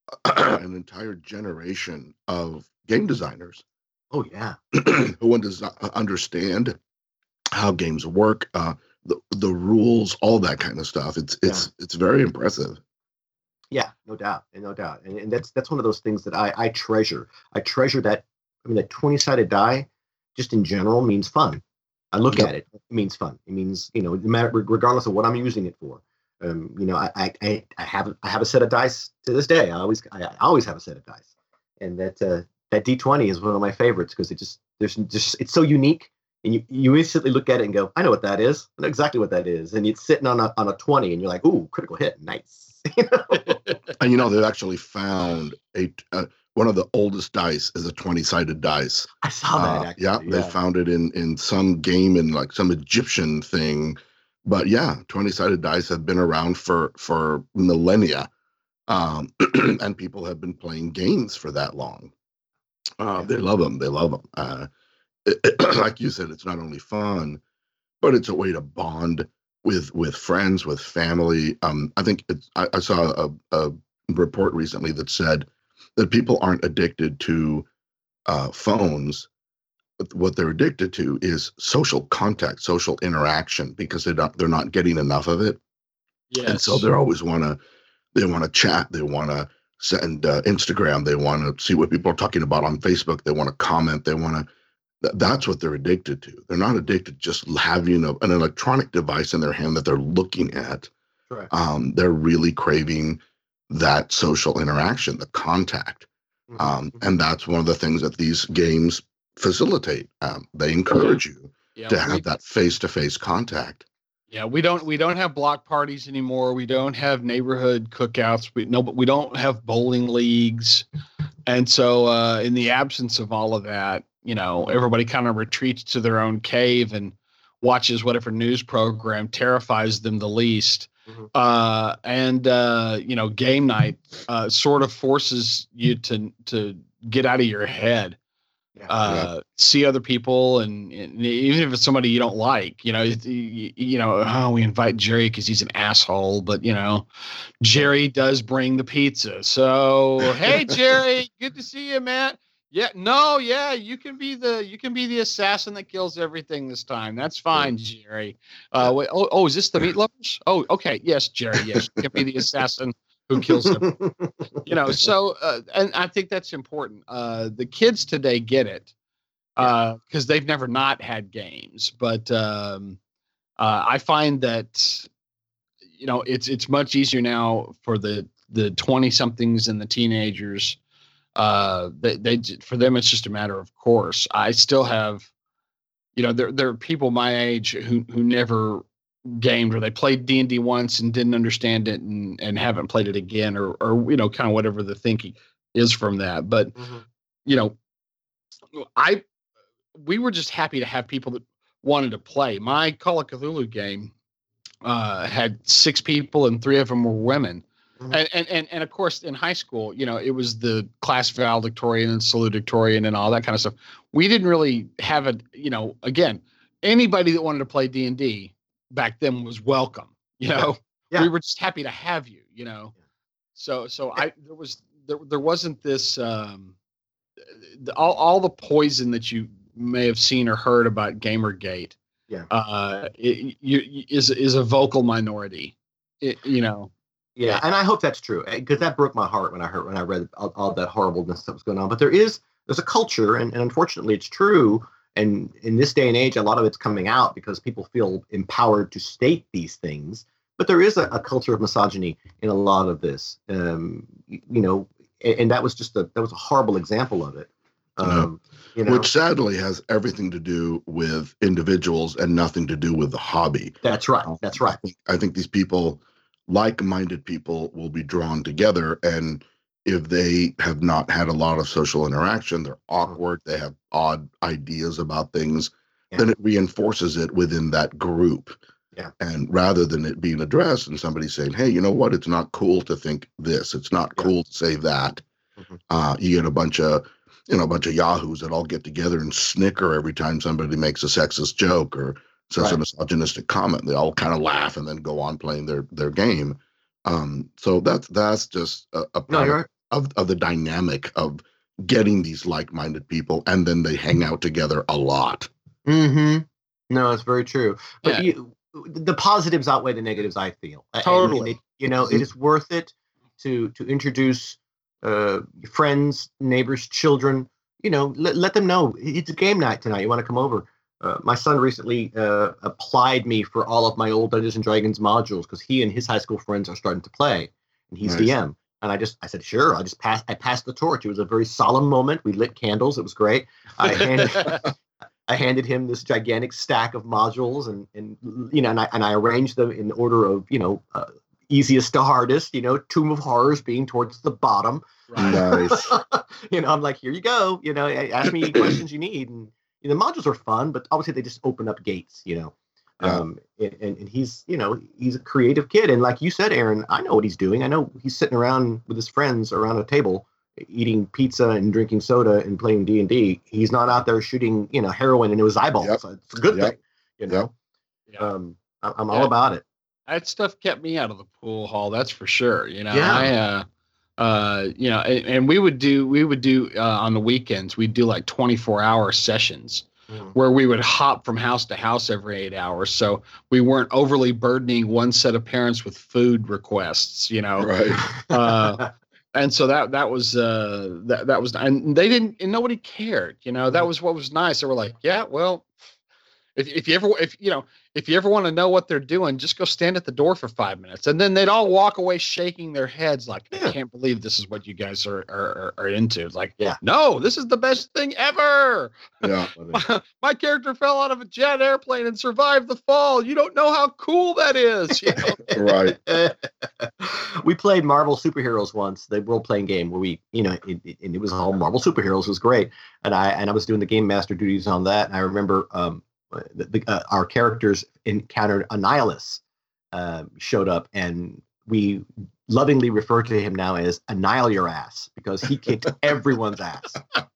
C: an entire generation of game designers.
A: Oh yeah,
C: who want to understand how games work, uh, the the rules, all that kind of stuff. It's it's yeah. it's very impressive.
A: Yeah, no doubt, and no doubt, and, and that's that's one of those things that I I treasure. I treasure that. I mean, a twenty-sided die, just in general, means fun. I look yep. at it; it means fun. It means, you know, no matter, regardless of what I'm using it for. Um, you know, I, I I have I have a set of dice to this day. I always I, I always have a set of dice, and that uh, that D twenty is one of my favorites because it just there's just it's so unique, and you, you instantly look at it and go, I know what that is. I know exactly what that is, and it's sitting on a on a twenty, and you're like, ooh, critical hit, nice. You know?
C: And you know, they've actually found a. Uh, One of the oldest dice is a twenty-sided dice.
A: I saw that.
C: Uh,
A: actually,
C: yeah,
A: yeah,
C: they found it in, in some game in like some Egyptian thing. But yeah, twenty-sided dice have been around for, for millennia. Um, and people have been playing games for that long. Uh, they love them. They love them. Uh, it, it, like you said, it's not only fun, but it's a way to bond with with friends, with family. Um, I think it's, I, I saw a, a report recently that said that people aren't addicted to uh, phones. What they're addicted to is social contact, social interaction, because they're not, they're not getting enough of it.
B: Yes.
C: And so they always want to, they want to chat. They want to send uh, Instagram. They want to see what people are talking about on Facebook. They want to comment. They want to. Th- that's what they're addicted to. They're not addicted to just having a, an electronic device in their hand that they're looking at.
A: Correct.
C: Um, they're really craving that social interaction, the contact. Mm-hmm. Um, and that's one of the things that these games facilitate. Um, they encourage you yeah, to have we, that face-to-face contact.
B: Yeah, we don't we don't have block parties anymore. We don't have neighborhood cookouts. We no, but we don't have bowling leagues. And so, uh, in the absence of all of that, you know, everybody kind of retreats to their own cave and watches whatever news program terrifies them the least. Mm-hmm. Uh, and, uh, you know, game night uh, sort of forces you to to get out of your head, yeah. Uh, yeah. see other people. And, and even if it's somebody you don't like, you know, you, you know, oh, we invite Jerry because he's an asshole. But, you know, Jerry does bring the pizza. So, hey, Jerry, good to see you, man. Yeah, no, yeah, you can be the you can be the assassin that kills everything this time. That's fine, Jerry. Uh, wait, oh, oh, is this the meat lovers? Oh, okay, yes, Jerry, yes, you can be the assassin who kills everything. You know, so uh, and I think that's important. Uh, the kids today get it because uh, they've never not had games, but um, uh, I find that you know it's it's much easier now for the the twenty somethings and the teenagers. Uh, they, they, for them, it's just a matter of course. I still have, you know, there, there are people my age who, who never gamed, or they played D and D once and didn't understand it and, and haven't played it again, or, or, you know, kind of whatever the thinking is from that. But, mm-hmm. you know, I, we were just happy to have people that wanted to play. My Call of Cthulhu game, uh, had six people and three of them were women. And, and and and of course, in high school, you know, it was the class valedictorian and salutatorian and all that kind of stuff. We didn't really have a, you know, again, anybody that wanted to play D and D back then was welcome. You know, yeah. we were just happy to have you. You know, yeah. so so I there was there there wasn't this um, the, all all the poison that you may have seen or heard about Gamergate.
A: Yeah,
B: uh, it, you, is is a vocal minority. It, you know.
A: Yeah, and I hope that's true, because that broke my heart when I heard when I read all, all that horribleness that was going on. But there is there's a culture, and, and unfortunately, it's true. And in this day and age, a lot of it's coming out because people feel empowered to state these things. But there is a, a culture of misogyny in a lot of this, um, you know, and, and that was just a that was a horrible example of it. Um,
C: yeah. you know? Which sadly has everything to do with individuals and nothing to do with the hobby.
A: That's right. That's right.
C: I think, I think these people. Like-minded people will be drawn together, and if they have not had a lot of social interaction, they're awkward, they have odd ideas about things, yeah. then it reinforces it within that group.
A: Yeah.
C: And rather than it being addressed and somebody saying, hey, you know what, it's not cool to think this, it's not yeah. cool to say that, mm-hmm. uh, you get a bunch of you know a bunch of yahoos that all get together and snicker every time somebody makes a sexist joke or says right. a misogynistic comment. They all kind of laugh and then go on playing their their game. Um, so that's that's just a, a part
A: no,
C: of, of of the dynamic of getting these like-minded people, and then they hang out together a lot.
A: Mm-hmm. No, it's very true. But yeah. you, the positives outweigh the negatives, I feel.
B: Totally.
A: And it, you know, it is worth it to to introduce uh, friends, neighbors, children. You know, let, let them know it's a game night tonight. You want to come over. Uh, my son recently uh, applied me for all of my old Dungeons and Dragons modules because he and his high school friends are starting to play, and he's nice. D M. And I just, I said, sure. I just passed. I passed the torch. It was a very solemn moment. We lit candles. It was great. I handed, I handed him this gigantic stack of modules, and and you know, and I and I arranged them in order of you know uh, easiest to hardest. You know, Tomb of Horrors being towards the bottom.
C: Right. Nice.
A: You know, I'm like, here you go. You know, ask me any questions you need. And you know, the modules are fun, but obviously they just open up gates, you know. Yeah. Um, and, and he's, you know, he's a creative kid. And like you said, Aaron, I know what he's doing. I know he's sitting around with his friends around a table eating pizza and drinking soda and playing D and D. He's not out there shooting, you know, heroin into his eyeballs. Yep. So it's a good yep. thing, you know. Yep. Um, I, I'm yeah. all about it.
B: That stuff kept me out of the pool hall, that's for sure. You know,
A: yeah.
B: I, uh, uh, you know, and, and we would do, we would do, uh, on the weekends, we'd do like twenty-four hour sessions mm. where we would hop from house to house every eight hours. So we weren't overly burdening one set of parents with food requests, you know,
C: right.
B: uh, and so that that was uh, that that was, and they didn't, and nobody cared. You know, that was what was nice. They were like, yeah, well, if if you ever if you know if you ever want to know what they're doing, just go stand at the door for five minutes, and then they'd all walk away shaking their heads like, yeah. I can't believe this is what you guys are are, are into. It's like,
A: yeah,
B: no, this is the best thing ever.
C: Yeah,
B: my, my character fell out of a jet airplane and survived the fall. You don't know how cool that is. You know?
C: Right.
A: We played Marvel Superheroes once, the role playing game where we, you know, it, it, and it was all Marvel Superheroes. It was great, and I and I was doing the game master duties on that, and I remember. Um, The, the, uh, our characters encountered Annihilus, uh, showed up, and we lovingly refer to him now as Annihil your ass because he kicked everyone's ass.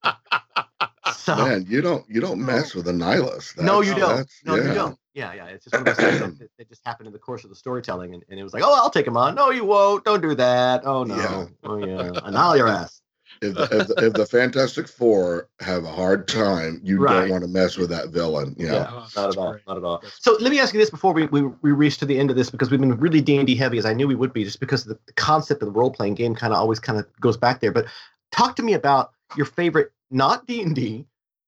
A: So,
C: man, you don't you don't mess with Annihilus. That's,
A: no, you don't. No,
C: yeah.
A: you don't. Yeah, yeah. It's just one of those things that, that just happened in the course of the storytelling, and, and it was like, oh, I'll take him on. No, you won't. Don't do that. Oh no.
C: Yeah.
A: Oh yeah. Annihil your ass.
C: If the, if, the, if the Fantastic Four have a hard time, you
A: Right.
C: don't want to mess with that villain. Yeah,
A: Yeah,
B: Oh,
A: not at all.
B: great.
A: Not at all.
B: That's
A: So let me ask you this before we, we, we reach to the end of this, because we've been really D and D heavy, as I knew we would be, just because the, the concept of the role-playing game kind of always kind of goes back there. But talk to me about your favorite, not D and D,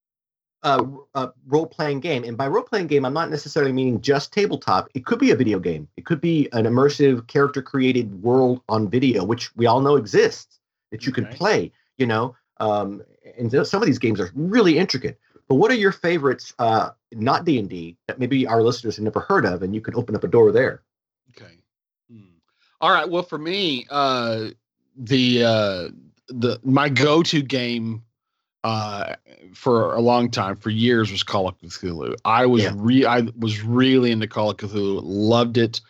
A: uh, uh, role-playing game. And by role-playing game, I'm not necessarily meaning just tabletop. It could be a video game. It could be an immersive, character-created world on video, which we all know exists, that you can
B: Okay.
A: play, you know. Um, and th- some of these games are really intricate. But what are your favorites, uh, not D and D, that maybe our listeners have never heard of, and you can open up a door there?
B: Okay. Hmm. All right. Well, for me, uh, the uh, the my go-to game uh, for a long time, for years, was Call of Cthulhu. I was
A: Yeah.
B: re I was really into Call of Cthulhu. Loved it.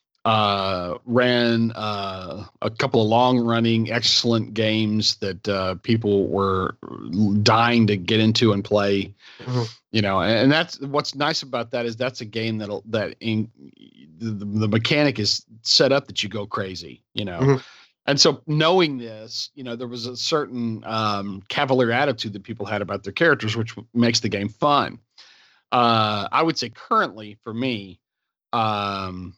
B: Uh, ran uh, a couple of long-running, excellent games that uh, people were dying to get into and play.
A: Mhm.
B: You know, and, and that's what's nice about that is that's a game that'll that in the, the mechanic is set up that you go crazy. You know.
A: Mhm.
B: And so knowing this, you know, there was a certain um, cavalier attitude that people had about their characters, which makes the game fun. Uh, I would say currently for me, um,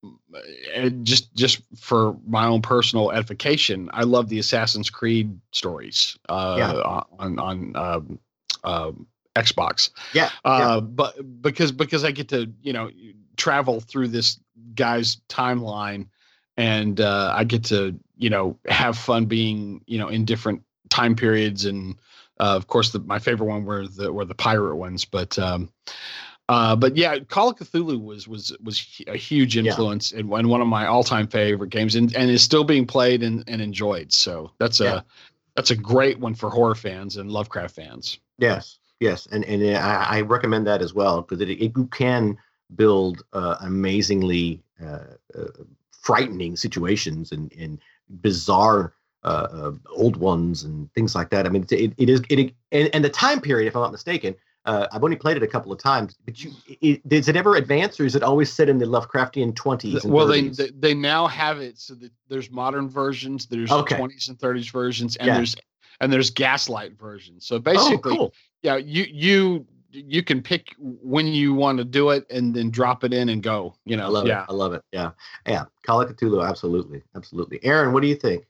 B: and just just for my own personal edification, I love the Assassin's Creed stories uh,
A: Yeah.
B: on on um, um, Xbox.
A: Yeah,
B: Uh, but because because I get to you know travel through this guy's timeline, and uh, I get to you know have fun being you know in different time periods, and uh, of course the, my favorite one were the were the pirate ones, but. Um, Uh, but yeah, Call of Cthulhu was was was a huge influence and, and one of my all time favorite games, and, and is still being played and, and enjoyed. So that's a
A: Yeah.
B: that's a great one for horror fans and Lovecraft fans.
A: Yes, yes, and and I, I recommend that as well, because it, it you can build uh, amazingly uh, uh, frightening situations and and bizarre uh, uh, old ones and things like that. I mean, it, it is it and, and the time period, if I'm not mistaken. Uh, I've only played it a couple of times, but you, it, does it ever advance, or is it always set in the Lovecraftian twenties?
B: Well, they, they they now have it so that there's modern versions, there's
A: Okay.
B: twenties and thirties versions, and
A: Yeah.
B: there's and there's Gaslight versions. So basically,
A: oh, cool.
B: yeah, you you you can pick when you want to do it and then drop it in and go. You know,
A: I love
B: yeah.
A: it. I love it. Yeah, yeah. Call of Cthulhu, absolutely, absolutely. Aaron, what do you think?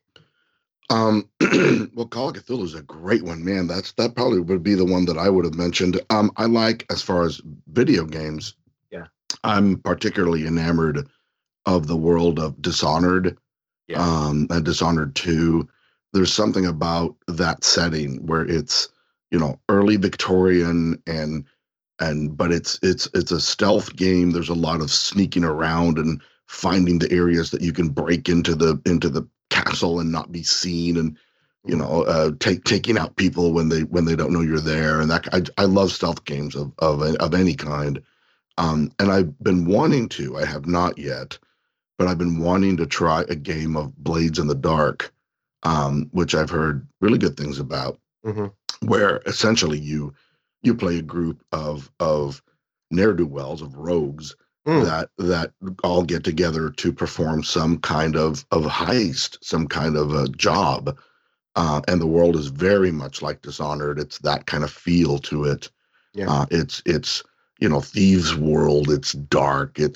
C: Um, well, Call of Cthulhu is a great one, man. That's that probably would be the one that I would have mentioned. Um, I like as far as video games.
A: Yeah,
C: I'm particularly enamored of the world of Dishonored.
A: Yeah.
C: Um, and Dishonored two. There's something about that setting where it's you know early Victorian and and but it's it's it's a stealth game. There's a lot of sneaking around and finding the areas that you can break into the into the castle and not be seen, and you know uh take taking out people when they when they don't know you're there, and that I, I love stealth games of of of any kind. Um and I've been wanting to I have not yet, but I've been wanting to try a game of Blades in the Dark, um which I've heard really good things about,
A: Mm-hmm.
C: where essentially you you play a group of of ne'er-do-wells, of rogues, Mm. that that all get together to perform some kind of of heist, some kind of a job, uh, and the world is very much like Dishonored. It's that kind of feel to it.
A: Yeah.
C: Uh, it's it's you know thieves' world. It's dark. It's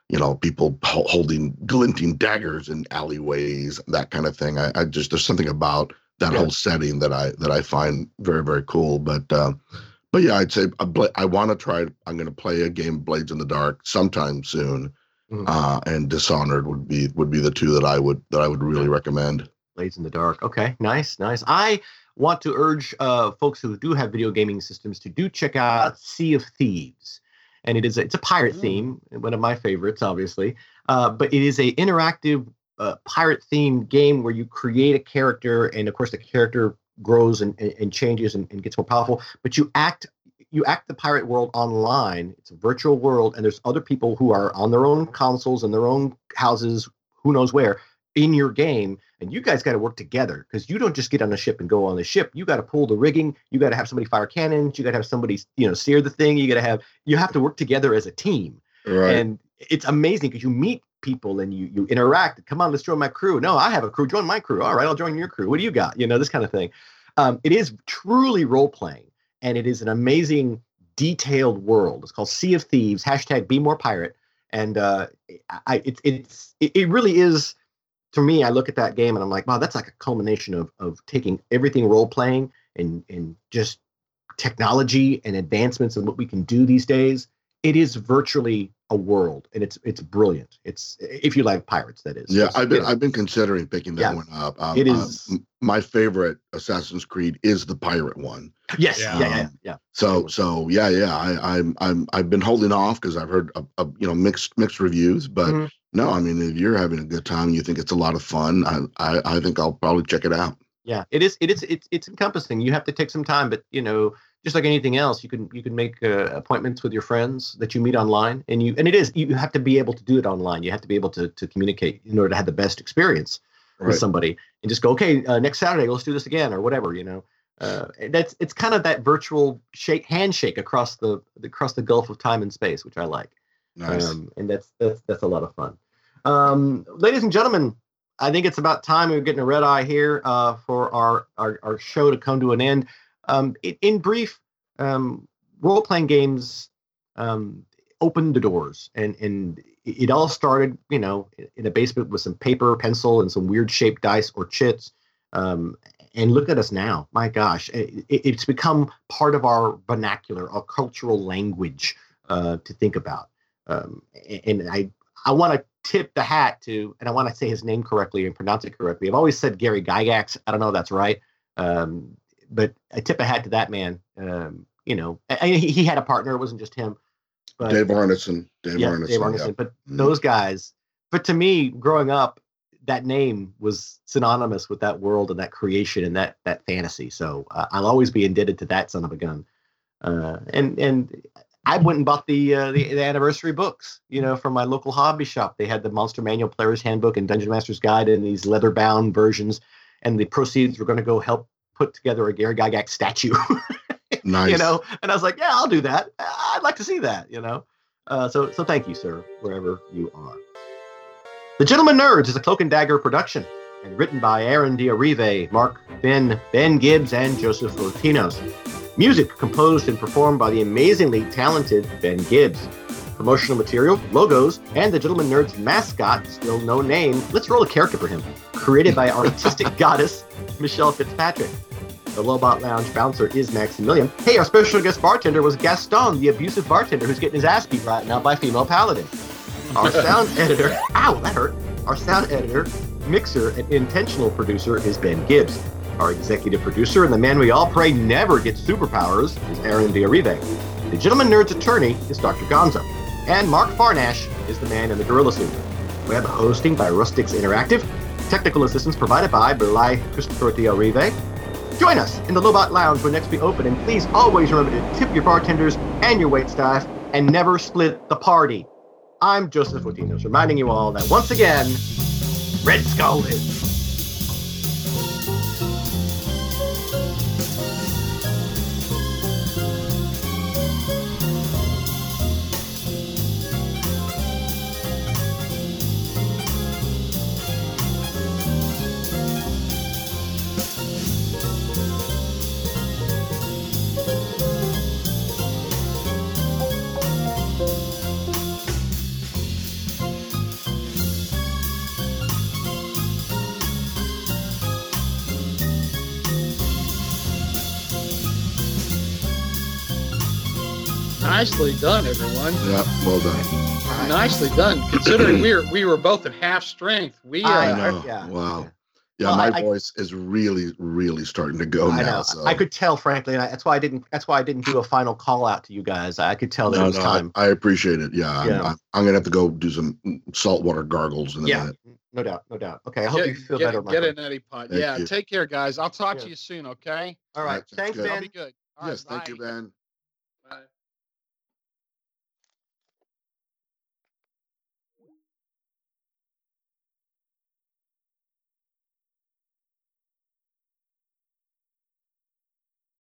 C: you know, people holding glinting daggers in alleyways, that kind of thing. I, I just there's something about that yeah. whole setting that I that I find very very cool. But uh, but yeah, I'd say I, I want to try. I'm going to play a game Blades in the Dark sometime soon, mm-hmm. uh, and Dishonored would be would be the two that I would that I would really recommend.
A: Blades in the Dark. Okay, nice, nice. I want to urge uh, folks who do have video gaming systems to do check out Sea of Thieves. And it is a, it's a pirate mm. theme, one of my favorites, obviously. Uh, but it is a interactive uh, pirate themed game where you create a character, and of course the character grows and, and changes and, and gets more powerful. But you act you act the pirate world online. It's a virtual world, and there's other people who are on their own consoles and their own houses, who knows where, in your game. And you guys got to work together, because you don't just get on a ship and go on the ship. You got to pull the rigging. You got to have somebody fire cannons. You got to have somebody, you know, steer the thing. You got to have, you have to work together as a team.
C: Right.
A: And it's amazing because you meet people and you you interact. Come on, let's join my crew. No, I have a crew. Join my crew. All right, I'll join your crew. What do you got? You know, this kind of thing. Um, it is truly role playing, and it is an amazing, detailed world. It's called Sea of Thieves. Hashtag Be More Pirate. And uh, I, it, it's it, it really is. For me, I look at that game and I'm like, wow, that's like a culmination of of taking everything role playing and and just technology and advancements and what we can do these days. It is virtually a world, and it's it's brilliant. It's if you like pirates, that is.
C: Yeah,
A: it's,
C: I've been
A: you know,
C: I've been considering picking that yeah, one up. Um,
A: it is
C: um, my favorite Assassin's Creed is the pirate one.
A: Yes,
C: um,
A: yeah, yeah, yeah.
C: So so yeah, yeah. I, I'm I'm I've been holding off because I've heard a, a, you know mixed mixed reviews, but. Mm-hmm. No, I mean, if you're having a good time and you think it's a lot of fun, I, I, I think I'll probably check it out.
A: Yeah, it is. It is. It's it's encompassing. You have to take some time, but you know, just like anything else, you can you can make uh, appointments with your friends that you meet online, and you and it is you have to be able to do it online. You have to be able to to communicate in order to have the best experience right. with somebody, and just go, okay, uh, next Saturday let's do this again or whatever. You know, uh, that's it's kind of that virtual shake handshake across the across the gulf of time and space, which I like.
C: Nice.
A: Um, and that's that's that's a lot of fun. Um, ladies and gentlemen, I think it's about time. We're getting a red eye here uh, for our, our our show to come to an end. Um, in, in brief, um, role-playing games um, opened the doors, and and it all started, you know, in a basement with some paper, pencil, and some weird-shaped dice or chits. Um, and look at us now. My gosh, it, it's become part of our vernacular, our cultural language uh, to think about. Um, and I I want to tip the hat to, and I want to say his name correctly and pronounce it correctly. I've always said Gary Gygax. I don't know if that's right. Um, but I tip a hat to that man. Um, you know, I, he, he had a partner. It wasn't just him. But,
C: Dave Arneson. Dave
A: yeah,
C: Arneson.
A: Dave Arneson.
C: Yeah.
A: But
C: mm-hmm.
A: those guys, but to me, growing up, that name was synonymous with that world and that creation and that that fantasy. So uh, I'll always be indebted to that son of a gun. Uh, and and I went and bought the, uh, the the anniversary books, you know, from my local hobby shop. They had the Monster Manual, Player's Handbook, and Dungeon Master's Guide in these leather-bound versions, and the proceeds were going to go help put together a Gary Gygax statue.
C: Nice.
A: You know, and I was like, yeah, I'll do that. I'd like to see that, you know. Uh, so so thank you, sir, wherever you are. The Gentleman Nerds is a Cloak and Dagger production and written by Aaron D'Arive, Mark Finn, Ben Gibbs, and Joseph Ortinos. Music composed and performed by the amazingly talented Ben Gibbs. Promotional material, logos, and the Gentleman Nerds mascot, still no name, let's roll a character for him, created by artistic goddess Michelle Fitzpatrick. The Lobot Lounge bouncer is Maximilian. Hey, our special guest bartender was Gaston, the abusive bartender who's getting his ass beat right now by female paladin. Our sound editor, ow, that hurt. Our sound editor, mixer, and intentional producer is Ben Gibbs. Our executive producer and the man we all pray never gets superpowers is Aaron D'Arive. The Gentleman Nerd's attorney is Doctor Gonzo. And Mark Farnash is the man in the gorilla suit. Web hosting by Rustics Interactive. Technical assistance provided by Belay Christopher D'Arive. Join us in the Lobot Lounge when next we open, and please always remember to tip your bartenders and your waitstaff and never split the party. I'm Joseph Ortinos, reminding you all that once again, Red Skull lives.
B: Nicely done, everyone.
C: Yeah, well done.
A: Right.
B: Nicely done. Considering we were we were both at half strength, we. Uh,
C: I know.
A: Yeah.
C: Wow.
A: Yeah.
C: Yeah,
A: Well,
C: my
A: I,
C: voice is really, really starting to go
A: I
C: now.
A: know.
C: So.
A: I could tell, frankly, and I, that's why I didn't. That's why I didn't do a final call out to you guys. I could tell that
C: no,
A: it was
C: no,
A: time.
C: I, I appreciate it. Yeah,
A: Yeah.
C: I'm, I'm, I'm gonna have to go do some saltwater gargles in a
A: Yeah,
C: minute.
A: no doubt, no doubt. Okay, I hope
B: get,
A: you feel
B: get,
A: better.
B: Get
A: Michael.
B: an Eddie pot.
C: Thank
B: Yeah,
C: you.
B: take care, guys. I'll talk
A: Yeah.
B: to you soon. Okay.
A: All right,
C: Sounds
A: thanks,
C: good.
B: I'll
A: Ben.
B: be good. All
C: Yes,
B: right,
C: thank you,
B: bye.
C: Ben.